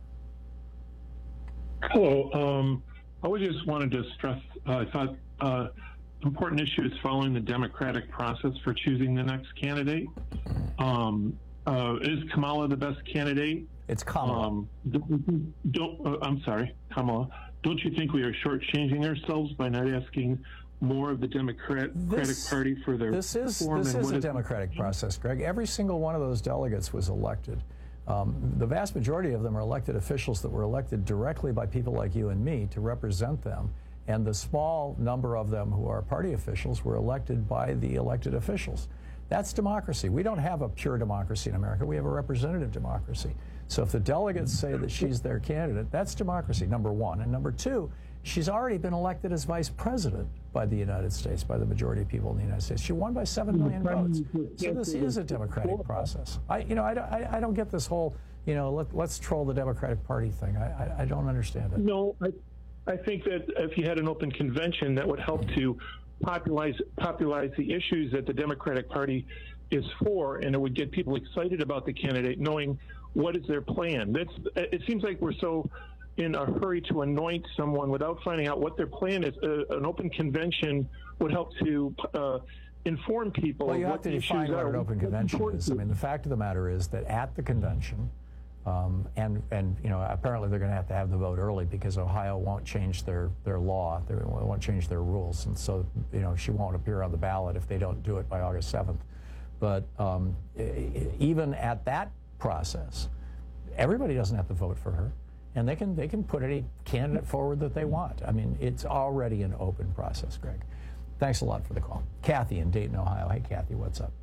Hello. Um, I would just wanted to stress, uh, I thought uh, important issue is following the democratic process for choosing the next candidate. Um, uh, is Kamala the best candidate? It's Kamala. Um, don't, don't uh, I'm sorry, Kamala. don't you think we are shortchanging ourselves by not asking more of the Democratic This- Party for their This is form? this and is what a democratic process, Greg. Every single one of those delegates was elected. Um, the vast majority of them are elected officials that were elected directly by people like you and me to represent them. And the small number of them who are party officials were elected by the elected officials. That's democracy. We don't have a pure democracy in America. We have a representative democracy. So if the delegates say that she's their candidate, that's democracy, number one. And number two, she's already been elected as vice president by the United States, by the majority of people in the United States. She won by seven million votes. So this is a democratic process. I, you know, I, don't- I, I don't get this whole, you know, let, let's troll the Democratic Party thing. I, I, I don't understand it. No, I, I think that if you had an open convention, that would help to popularize, popularize the issues that the Democratic Party is for, and it would get people excited about the candidate, knowing what is their plan. That's, it seems like we're so in a hurry to anoint someone without finding out what their plan is. Uh, an open convention would help to uh, inform people Well, you of have what to the define issues what are. an open convention is. I mean, the fact of the matter is that at the convention, um, and and you know, apparently they're going to have to have the vote early because Ohio won't change their their law. They won't change their rules, and so you know she won't appear on the ballot if they don't do it by August seventh. But um, even at that process, everybody doesn't have to vote for her. And they can they can put any candidate forward that they want. I mean, it's already an open process, Greg. Thanks a lot for the call. Kathy in Dayton, Ohio. Hey, Kathy, what's up?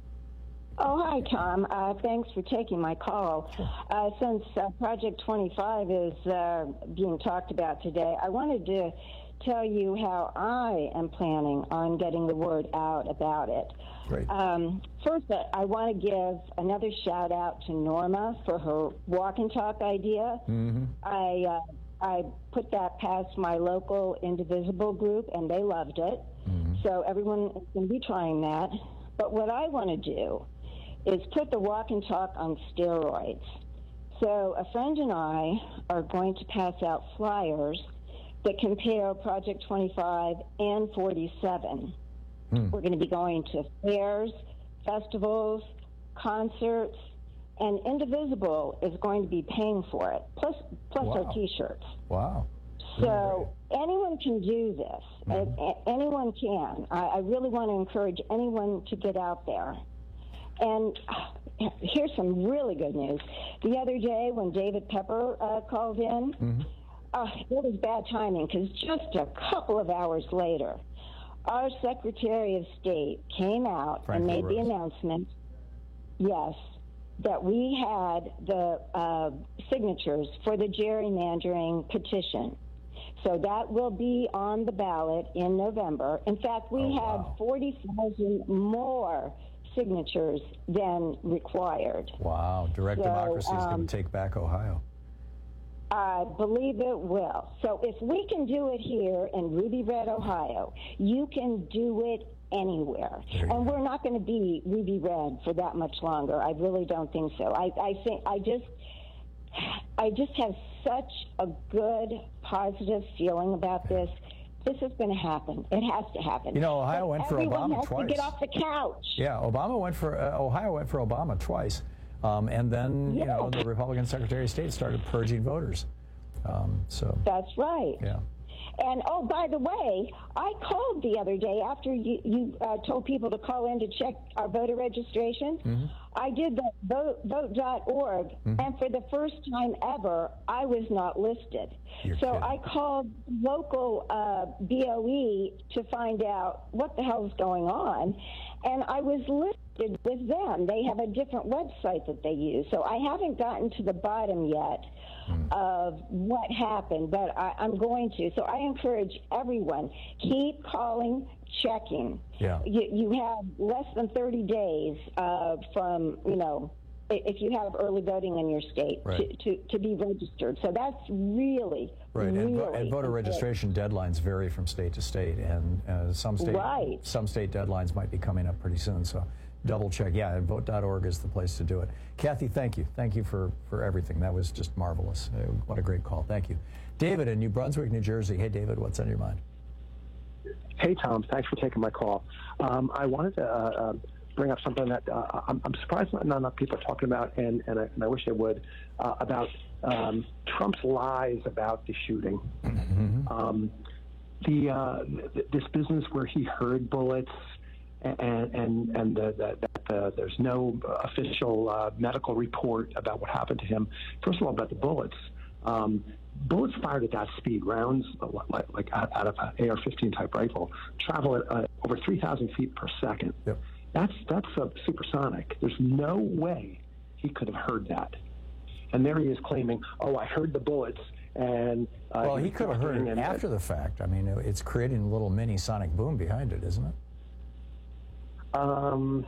Oh, hi, Tom. Uh, thanks for taking my call. Uh, since uh, Project twenty-five is uh, being talked about today, I wanted to tell you how I am planning on getting the word out about it. Great. Um, first, uh, I want to give another shout out to Norma for her walk and talk idea. Mm-hmm. I uh, I put that past my local Indivisible group, and they loved it. Mm-hmm. So everyone is going to be trying that. But what I want to do is put the walk and talk on steroids. So a friend and I are going to pass out flyers that compare Project twenty-five and forty-seven. Hmm. We're going to be going to fairs, festivals, concerts, and Indivisible is going to be paying for it, plus plus Wow. our T-shirts. Wow. So anyone can do this. Mm-hmm. A- a- anyone can. I, I really want to encourage anyone to get out there. And uh, here's some really good news. The other day when David Pepper uh, called in, Mm-hmm. uh, it was bad timing because just a couple of hours later, our Secretary of State came out Frank and made the LaRose. announcement, yes, that we had the uh, signatures for the gerrymandering petition. So that will be on the ballot in November. In fact, we Oh, have wow. forty thousand more signatures than required. Wow. Direct So, democracy is going um, to take back Ohio. I believe it will. So if we can do it here in Ruby Red, Ohio, you can do it anywhere. And we're not going to be Ruby Red for that much longer. I really don't think so. I, I think I just I just have such a good, positive feeling about this. This is going to happen. It has to happen. You know, Ohio But went for everyone Obama has twice. to get off the couch. Yeah, Obama went for uh, Ohio went for Obama twice, um, and then you know the Republican Secretary of State started purging voters. Um, so That's right. yeah. And, oh, by the way, I called the other day after you, you uh, told people to call in to check our voter registration. Mm-hmm. I did the vote, vote dot org, Mm-hmm. and for the first time ever, I was not listed. You're so kidding. I called local uh, B O E to find out what the hell is going on, and I was listed with them. They have a different website that they use, so I haven't gotten to the bottom yet of what happened, but I, I'm going to. So I encourage everyone, keep calling, checking. Yeah. You, you have less than thirty days uh, from, you know, i- if you have early voting in your state Right. to, to, to be registered. So that's really, Right, and, really vo- and voter important. registration deadlines vary from state to state, and uh, some state Right. some state deadlines might be coming up pretty soon. So double check. Yeah, and vote dot org is the place to do it. Kathy, thank you. Thank you for, for everything. That was just marvelous. Uh, what a great call. Thank you. David in New Brunswick, New Jersey. Hey, David, what's on your mind? Hey, Tom. Thanks for taking my call. Um, I wanted to uh, uh, bring up something that uh, I'm, I'm surprised not enough people are talking about, and, and, I, and I wish they would, uh, about um, Trump's lies about the shooting, mm-hmm. um, the uh, th- this business where he heard bullets, and and and the, the, that the, there's no official uh, medical report about what happened to him. First of all, about the bullets. Um, bullets fired at that speed, rounds like, like out, out of an A R fifteen type rifle, travel at uh, over three thousand feet per second. Yep. That's that's uh, supersonic. There's no way he could have heard that. And there he is claiming, "Oh, I heard the bullets." And uh, well, he could have heard it after the fact. I mean, it's creating a little mini sonic boom behind it, isn't it? Um,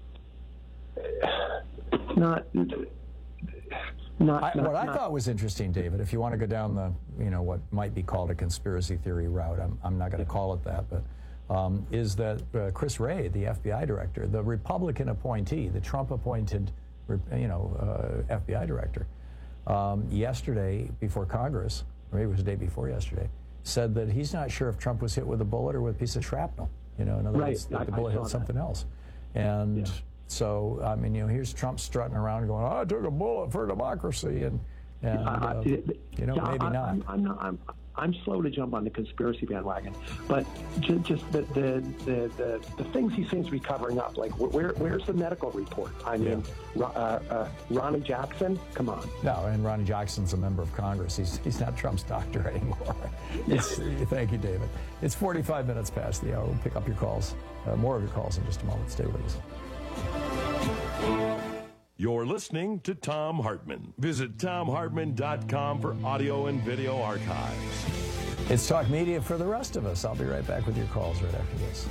not. Not, I, not, what I not, thought was interesting, David, if you want to go down the, you know, what might be called a conspiracy theory route, I'm, I'm not going to call it that, but um, is that uh, Chris Wray, the F B I director, the Republican appointee, the Trump-appointed, you know, uh, F B I director, um, yesterday before Congress, or maybe it was the day before yesterday, said that he's not sure if Trump was hit with a bullet or with a piece of shrapnel. You know, in other right. words, the, I, the bullet hit something that. else. And... Yeah. So, I mean, you know, here's Trump strutting around going, oh, I took a bullet for democracy. And, and uh, uh, you know, yeah, maybe I, not. I'm, I'm not. I'm, I'm slow to jump on the conspiracy bandwagon. But just, just the, the, the, the, the things he seems to be covering up, like where, where's the medical report? I mean, yeah. uh, uh, Ronnie Jackson, come on. No, and Ronnie Jackson's a member of Congress. He's, he's not Trump's doctor anymore. Yes. Thank you, David. It's forty-five minutes past the hour. We'll pick up your calls, uh, more of your calls in just a moment. Stay with us. You're listening to Thom Hartmann. Visit Thom Hartmann dot com for audio and video archives. It's Talk Media for the rest of us. I'll be right back with your calls right after this.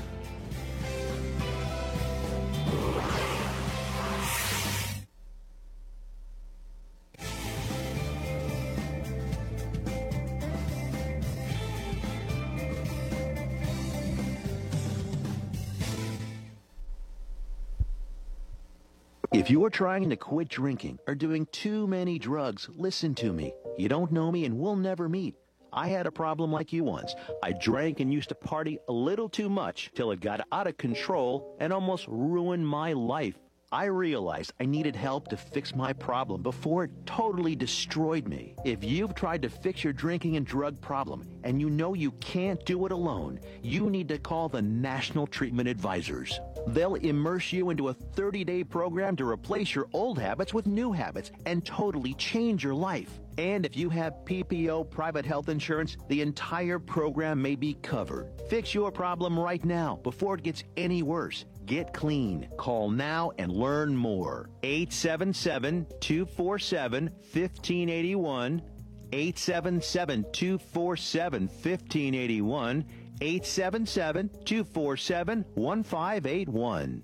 If you are trying to quit drinking or doing too many drugs, listen to me. You don't know me and we'll never meet. I had a problem like you once. I drank and used to party a little too much till it got out of control and almost ruined my life. I realized I needed help to fix my problem before it totally destroyed me. If you've tried to fix your drinking and drug problem and you know you can't do it alone, you need to call the National Treatment Advisors. They'll immerse you into a thirty-day program to replace your old habits with new habits and totally change your life. And if you have P P O private health insurance, the entire program may be covered. Fix your problem right now before it gets any worse. Get clean. Call now and learn more. eight seven seven, two four seven, one five eight one. eight seven seven, two four seven, one five eight one. eight seven seven, two four seven, one five eight one.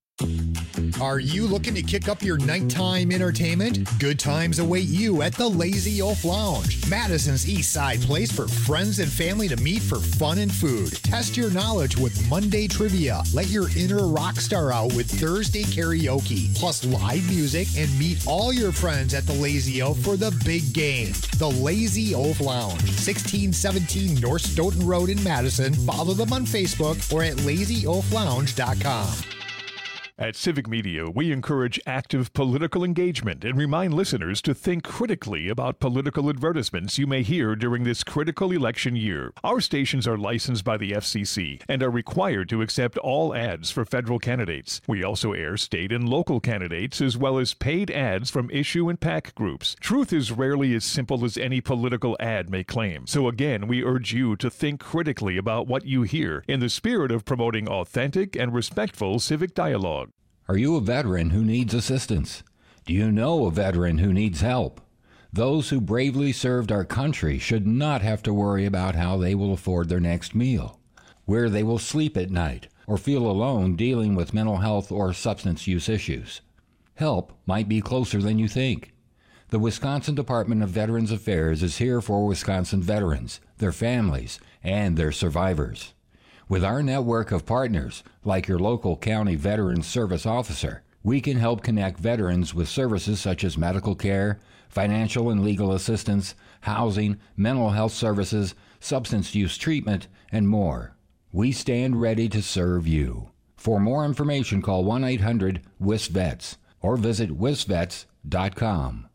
Are you looking to kick up your nighttime entertainment? Good times await you at the Lazy Oaf Lounge, Madison's East Side place for friends and family to meet for fun and food. Test your knowledge with Monday trivia. Let your inner rock star out with Thursday karaoke, plus live music, and meet all your friends at the Lazy Oaf for the big game. The Lazy Oaf Lounge, sixteen seventeen North Stoughton Road in Madison. Follow them on Facebook or at lazy oaf lounge dot com. At Civic Media, we encourage active political engagement and remind listeners to think critically about political advertisements you may hear during this critical election year. Our stations are licensed by the F C C and are required to accept all ads for federal candidates. We also air state and local candidates as well as paid ads from issue and PAC groups. Truth is rarely as simple as any political ad may claim. So again, we urge you to think critically about what you hear in the spirit of promoting authentic and respectful civic dialogue. Are you a veteran who needs assistance? Do you know a veteran who needs help? Those who bravely served our country should not have to worry about how they will afford their next meal, where they will sleep at night, or feel alone dealing with mental health or substance use issues. Help might be closer than you think. The Wisconsin Department of Veterans Affairs is here for Wisconsin veterans, their families, and their survivors. With our network of partners, like your local county veterans service officer, we can help connect veterans with services such as medical care, financial and legal assistance, housing, mental health services, substance use treatment, and more. We stand ready to serve you. For more information, call one eight hundred W I S V E T S or visit wisvets dot com.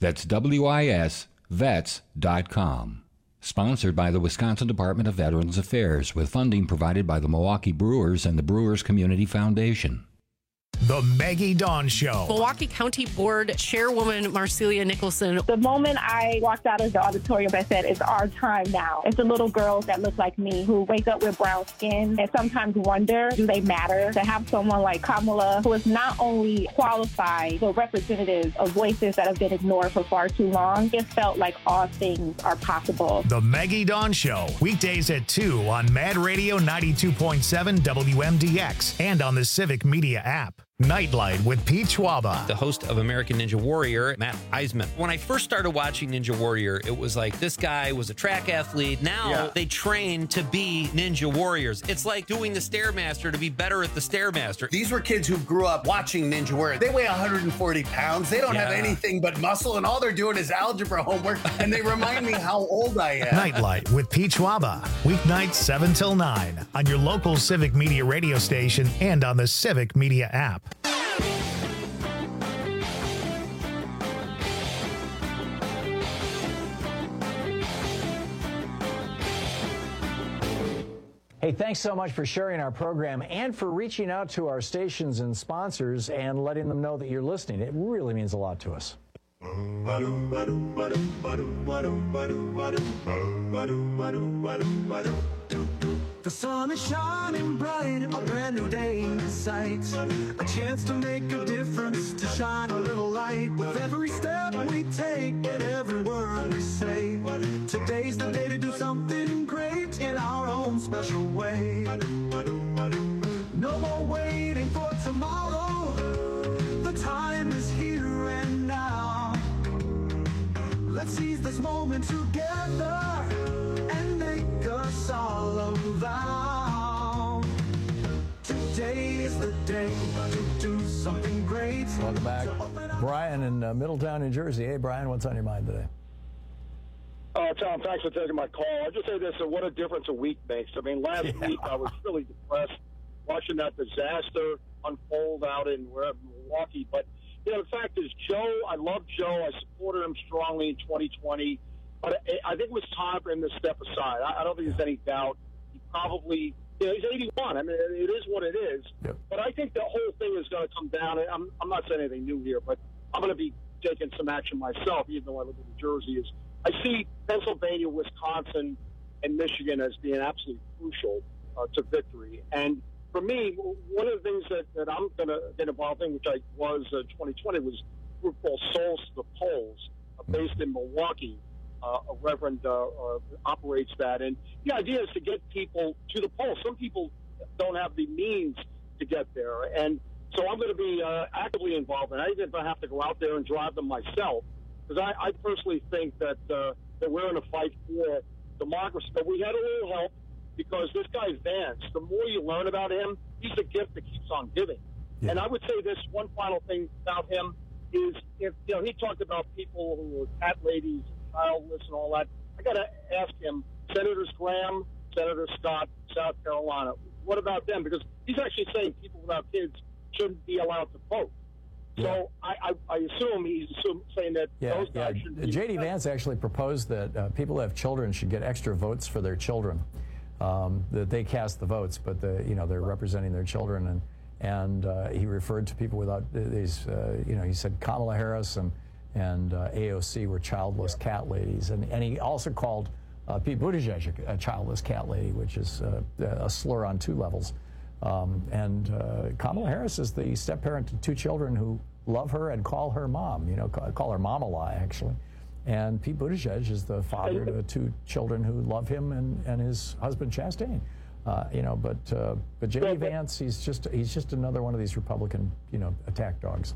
That's W I S vets dot com. Sponsored by the Wisconsin Department of Veterans Affairs, with funding provided by the Milwaukee Brewers and the Brewers Community Foundation. The Maggie Dawn Show. Milwaukee County Board Chairwoman Marcelia Nicholson. The moment I walked out of the auditorium, I said, it's our time now. It's the little girls that look like me who wake up with brown skin and sometimes wonder, do they matter? To have someone like Kamala, who is not only qualified, but representative of voices that have been ignored for far too long, it felt like all things are possible. The Maggie Dawn Show. Weekdays at two on Mad Radio ninety-two point seven W M D X and on the Civic Media app. Nightlight with Pete Schwaba. The host of American Ninja Warrior, Matt Eisman. When I first started watching Ninja Warrior, it was like this guy was a track athlete. Now yeah. they train to be Ninja Warriors. It's like doing the Stairmaster to be better at the Stairmaster. These were kids who grew up watching Ninja Warrior. They weigh one hundred forty pounds. They don't yeah. have anything but muscle, and all they're doing is algebra homework, and they remind me how old I am. Nightlight with Pete Schwaba. Weeknights seven till nine on your local Civic Media radio station and on the Civic Media app. Hey, thanks so much for sharing our program and for reaching out to our stations and sponsors and letting them know that you're listening. It really means a lot to us. The sun is shining bright, a brand new day in sight. A chance to make a difference, to shine a little light. With every step we take and every word we say, today's the day to do something great in our own special way. No more waiting for tomorrow. The time is here and now. Let's seize this moment together and make us all around. Today is the day to do something great. Welcome back. Brian in uh, Middletown, New Jersey. Hey, Brian, what's on your mind today? Uh, Tom, thanks for taking my call. I'll just say this, uh, what a difference a week makes. I mean, last yeah. week I was really depressed watching that disaster unfold out in wherever, Milwaukee. But, you know, the fact is, Joe, I love Joe. I supported him strongly in twenty twenty. But I think it was time for him to step aside. I don't think there's any doubt. He probably, you know, he's eighty-one. I mean, it is what it is. Yep. But I think the whole thing is going to come down. I'm, I'm not saying anything new here, but I'm going to be taking some action myself, even though I live in New Jersey. Is I see Pennsylvania, Wisconsin, and Michigan as being absolutely crucial uh, to victory. And for me, one of the things that, that I'm going to get involved in, which I was in uh, twenty twenty, was a group called Souls to the Polls, uh, based in Milwaukee. Uh, a reverend uh, uh, operates that. And the idea is to get people to the polls. Some people don't have the means to get there. And so I'm going to be uh, actively involved in it, even if I have to go out there and drive them myself. Because I, I personally think that, uh, that we're in a fight for democracy. But we had a little help because this guy Vance, the more you learn about him, he's a gift that keeps on giving. Yeah. And I would say this one final thing about him is, if you know, he talked about people who are cat ladies, childless and all that. I got to ask him, Senators Graham, Senator Scott, South Carolina, what about them? Because he's actually saying people without kids shouldn't be allowed to vote. Yeah. So I, I, I assume he's assume, saying that yeah, those yeah. guys shouldn't be. J D Vance actually proposed that uh, people who have children should get extra votes for their children. Um, that they cast the votes, but the, you know, they're representing their children. And and uh, he referred to people without these. Uh, you know, he said Kamala Harris and. and uh, A O C were childless yeah. cat ladies. And, and he also called uh, Pete Buttigieg a, a childless cat lady, which is uh, a slur on two levels. Um, and uh, Kamala Harris is the step-parent to two children who love her and call her mom, you know, call, call her Mama-La, actually. And Pete Buttigieg is the father to two children who love him and, and his husband, Chastain. Uh, you know, but uh, but J D Vance, he's just he's just another one of these Republican, you know, attack dogs.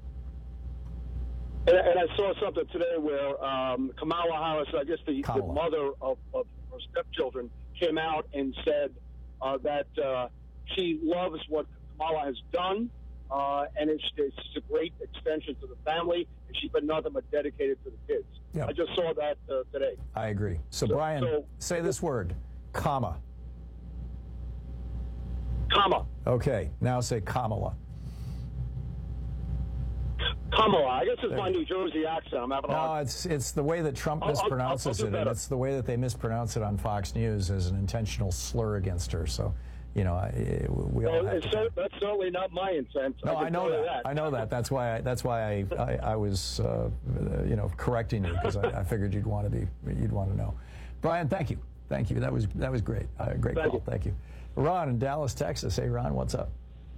And, and I saw something today where um, Kamala Harris, I guess the, the mother of, of her stepchildren, came out and said uh, that uh, she loves what Kamala has done, uh, and it's, it's a great extension to the family, and she's been nothing but dedicated to the kids. Yep. I just saw that uh, today. I agree. So, so Brian, so, say this word, comma. Comma. Okay, now say Kamala. Kamala. I guess it's my New Jersey accent. I'm having a No, hard it's it's the way that Trump I'll- I'll- mispronounces I'll do it, and better. it's the way that they mispronounce it on Fox News as an intentional slur against her. So, you know, I, we all Well, have it's to. cer- that's certainly not my intent. No, can I know tell you that. I know that. That's why. I, that's why I I, I was uh, you know correcting you, because I, I figured you'd want to be you'd want to know. Brian, thank you, thank you. That was that was great. Uh, great Thank call. you. Thank you. Ron in Dallas, Texas. Hey, Ron, what's up?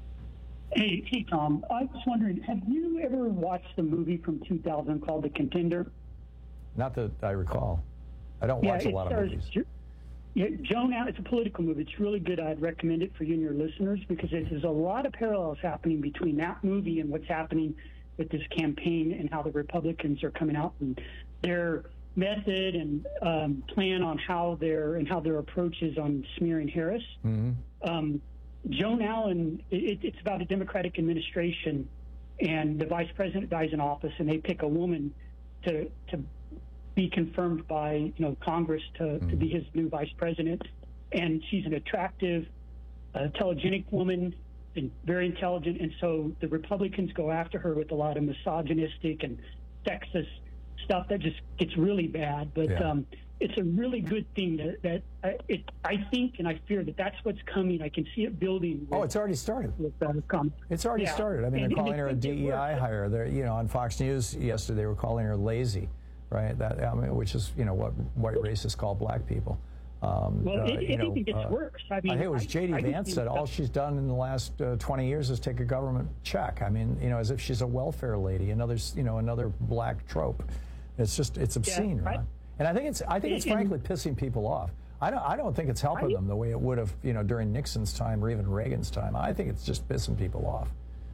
Hey, hey, Tom. I was wondering, have you ever watched the movie from two thousand called The Contender? Not that I recall. I don't yeah, watch a it lot of stars movies. Jo- yeah, Joan Allen. It's a political movie. It's really good. I'd recommend it for you and your listeners because there's a lot of parallels happening between that movie and what's happening with this campaign and how the Republicans are coming out and their method and um, plan on how their and how their approach is on smearing Harris. Mm-hmm. Um, Joan Allen, it, it's about a Democratic administration, and the vice president dies in office, and they pick a woman to to be confirmed by you know Congress to, mm-hmm. to be his new vice president, and she's an attractive, uh, telegenic woman and very intelligent, and so the Republicans go after her with a lot of misogynistic and sexist stuff that just gets really bad, but. Yeah. Um, It's a really good thing that, that I, it, I think and I fear that that's what's coming. I can see it building. With, Oh, it's already started. With, uh, com- It's already yeah. started. I mean, And- they're calling and her a it- D E I hire. They're, you know, on Fox News yesterday, they were calling her lazy, right? That I mean, which is, you know, what white racists call black people. Um, Well, uh, it, you it know, even gets uh, worse. I mean, I think it was J D I- I Vance think said all she's done in the last uh, twenty years is take a government check. I mean, you know, as if she's a welfare lady. Another, you know, another black trope. It's just, it's obscene, Yeah, I- right? And I think it's, I think it's And- frankly pissing people off. I don't, I don't think it's helping them the way it would have, you know, during Nixon's time or even Reagan's time. I think it's just pissing people off.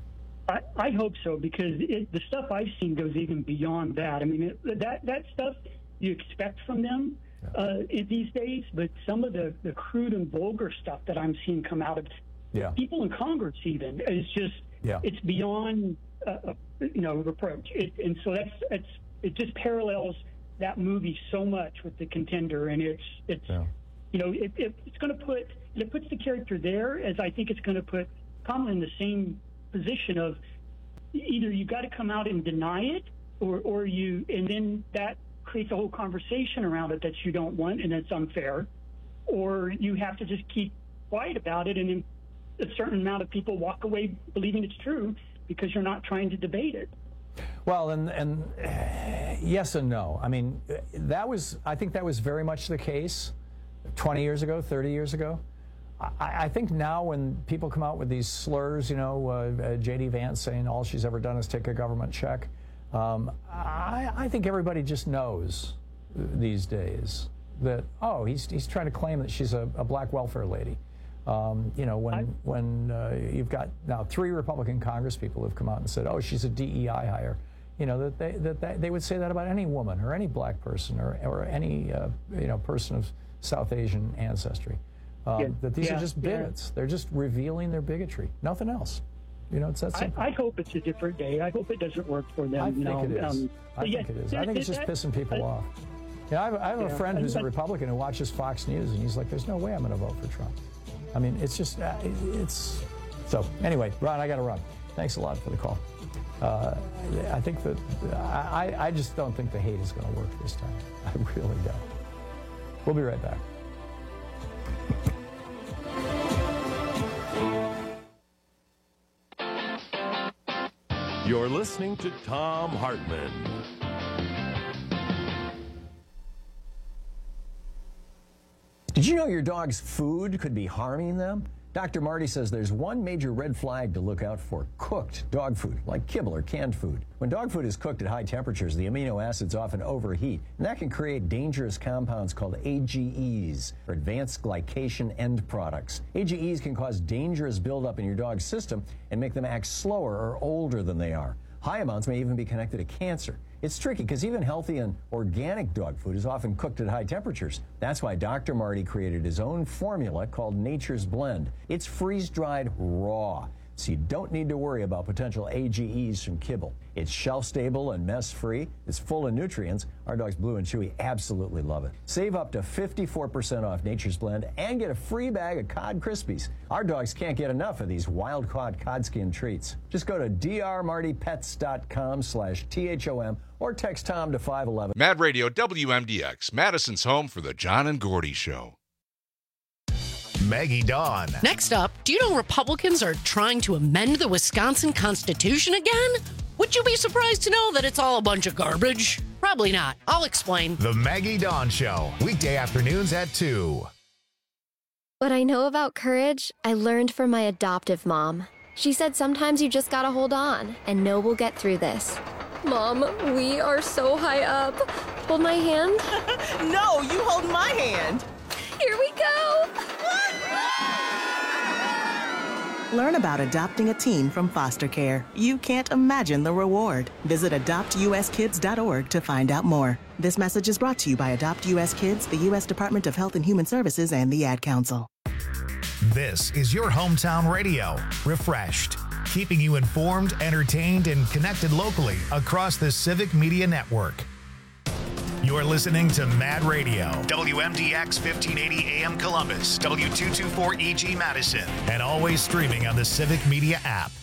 I, I hope so because it, the stuff I've seen goes even beyond that. I mean, it, that that stuff you expect from them uh, in these days, but some of the, the crude and vulgar stuff that I'm seeing come out of Yeah. people in Congress even is just Yeah. it's beyond uh, uh, you know reproach. It, and so that's it's it just parallels that movie so much with The Contender, and it's it's Yeah. you know it, it, it's going to put it puts the character there as I think it's going to put Kamala in the same position of either you got to come out and deny it, or or you and then that creates a whole conversation around it that you don't want and it's unfair, or you have to just keep quiet about it and then a certain amount of people walk away believing it's true because you're not trying to debate it. Well, and and uh, yes and no. I mean, uh, that was I think that was very much the case twenty years ago, thirty years ago. I, I think now when people come out with these slurs, you know, uh, uh, J D Vance saying all she's ever done is take a government check, um, I, I think everybody just knows these days that, oh, he's, he's trying to claim that she's a, a black welfare lady. Um, you know, when I, when uh, you've got now three Republican Congress people who've come out and said, "Oh, she's a D E I hire," you know that they that they, they would say that about any woman or any black person or or any uh, you know person of South Asian ancestry. Um, Yeah. That these Yeah. are just bigots. Yeah. They're just revealing their bigotry. Nothing else. You know, it's that I, simple. I hope it's a different day. I hope it doesn't work for them. I you think know? it is. Um, I but think yeah, it is. I think it's just that- pissing people I- off. You know, I have, I have Yeah. a friend who's a I- Republican who watches Fox News, and he's like, "There's no way I'm going to vote for Trump." I mean, it's just, uh, it, it's so. Anyway, Ron, I got to run. Thanks a lot for the call. Uh, I think that I, I just don't think the hate is going to work this time. I really don't. We'll be right back. You're listening to Thom Hartmann. Did you know your dog's food could be harming them? Doctor Marty says there's one major red flag to look out for: cooked dog food, like kibble or canned food. When dog food is cooked at high temperatures, the amino acids often overheat, and that can create dangerous compounds called A G Es, or advanced glycation end products. A G Es can cause dangerous buildup in your dog's system and make them act slower or older than they are. High amounts may even be connected to cancer. It's tricky because even healthy and organic dog food is often cooked at high temperatures. That's why Doctor Marty created his own formula called Nature's Blend. It's freeze-dried raw, so you don't need to worry about potential A G Es from kibble. It's shelf-stable and mess-free. It's full of nutrients. Our dogs, Blue and Chewy, absolutely love it. Save up to fifty-four percent off Nature's Blend and get a free bag of Cod Krispies. Our dogs can't get enough of these wild-caught cod skin treats. Just go to drmartypets.com slash T-H-O-M or text Tom to five eleven. Mad Radio W M D X, Madison's home for the John and Gordy Show. Maggie Dawn. Next up, do you know Republicans are trying to amend the Wisconsin Constitution again? Would you be surprised to know that it's all a bunch of garbage? Probably not. I'll explain. The Maggie Dawn Show, weekday afternoons at two. What I know about courage, I learned from my adoptive mom. She said sometimes you just gotta hold on and know we'll get through this. Mom, we are so high up. Hold my hand. No, you hold my hand. Here we go. Learn about adopting a teen from foster care. You can't imagine the reward. Visit adopt u s kids dot org to find out more. This message is brought to you by Adopt U S Kids, the U S Department of Health and Human Services, and the Ad Council. This is your hometown radio, refreshed, keeping you informed, entertained, and connected locally across the Civic Media Network. You're listening to Mad Radio, W M D X fifteen eighty A M Columbus, W two twenty-four E G Madison, and always streaming on the Civic Media app.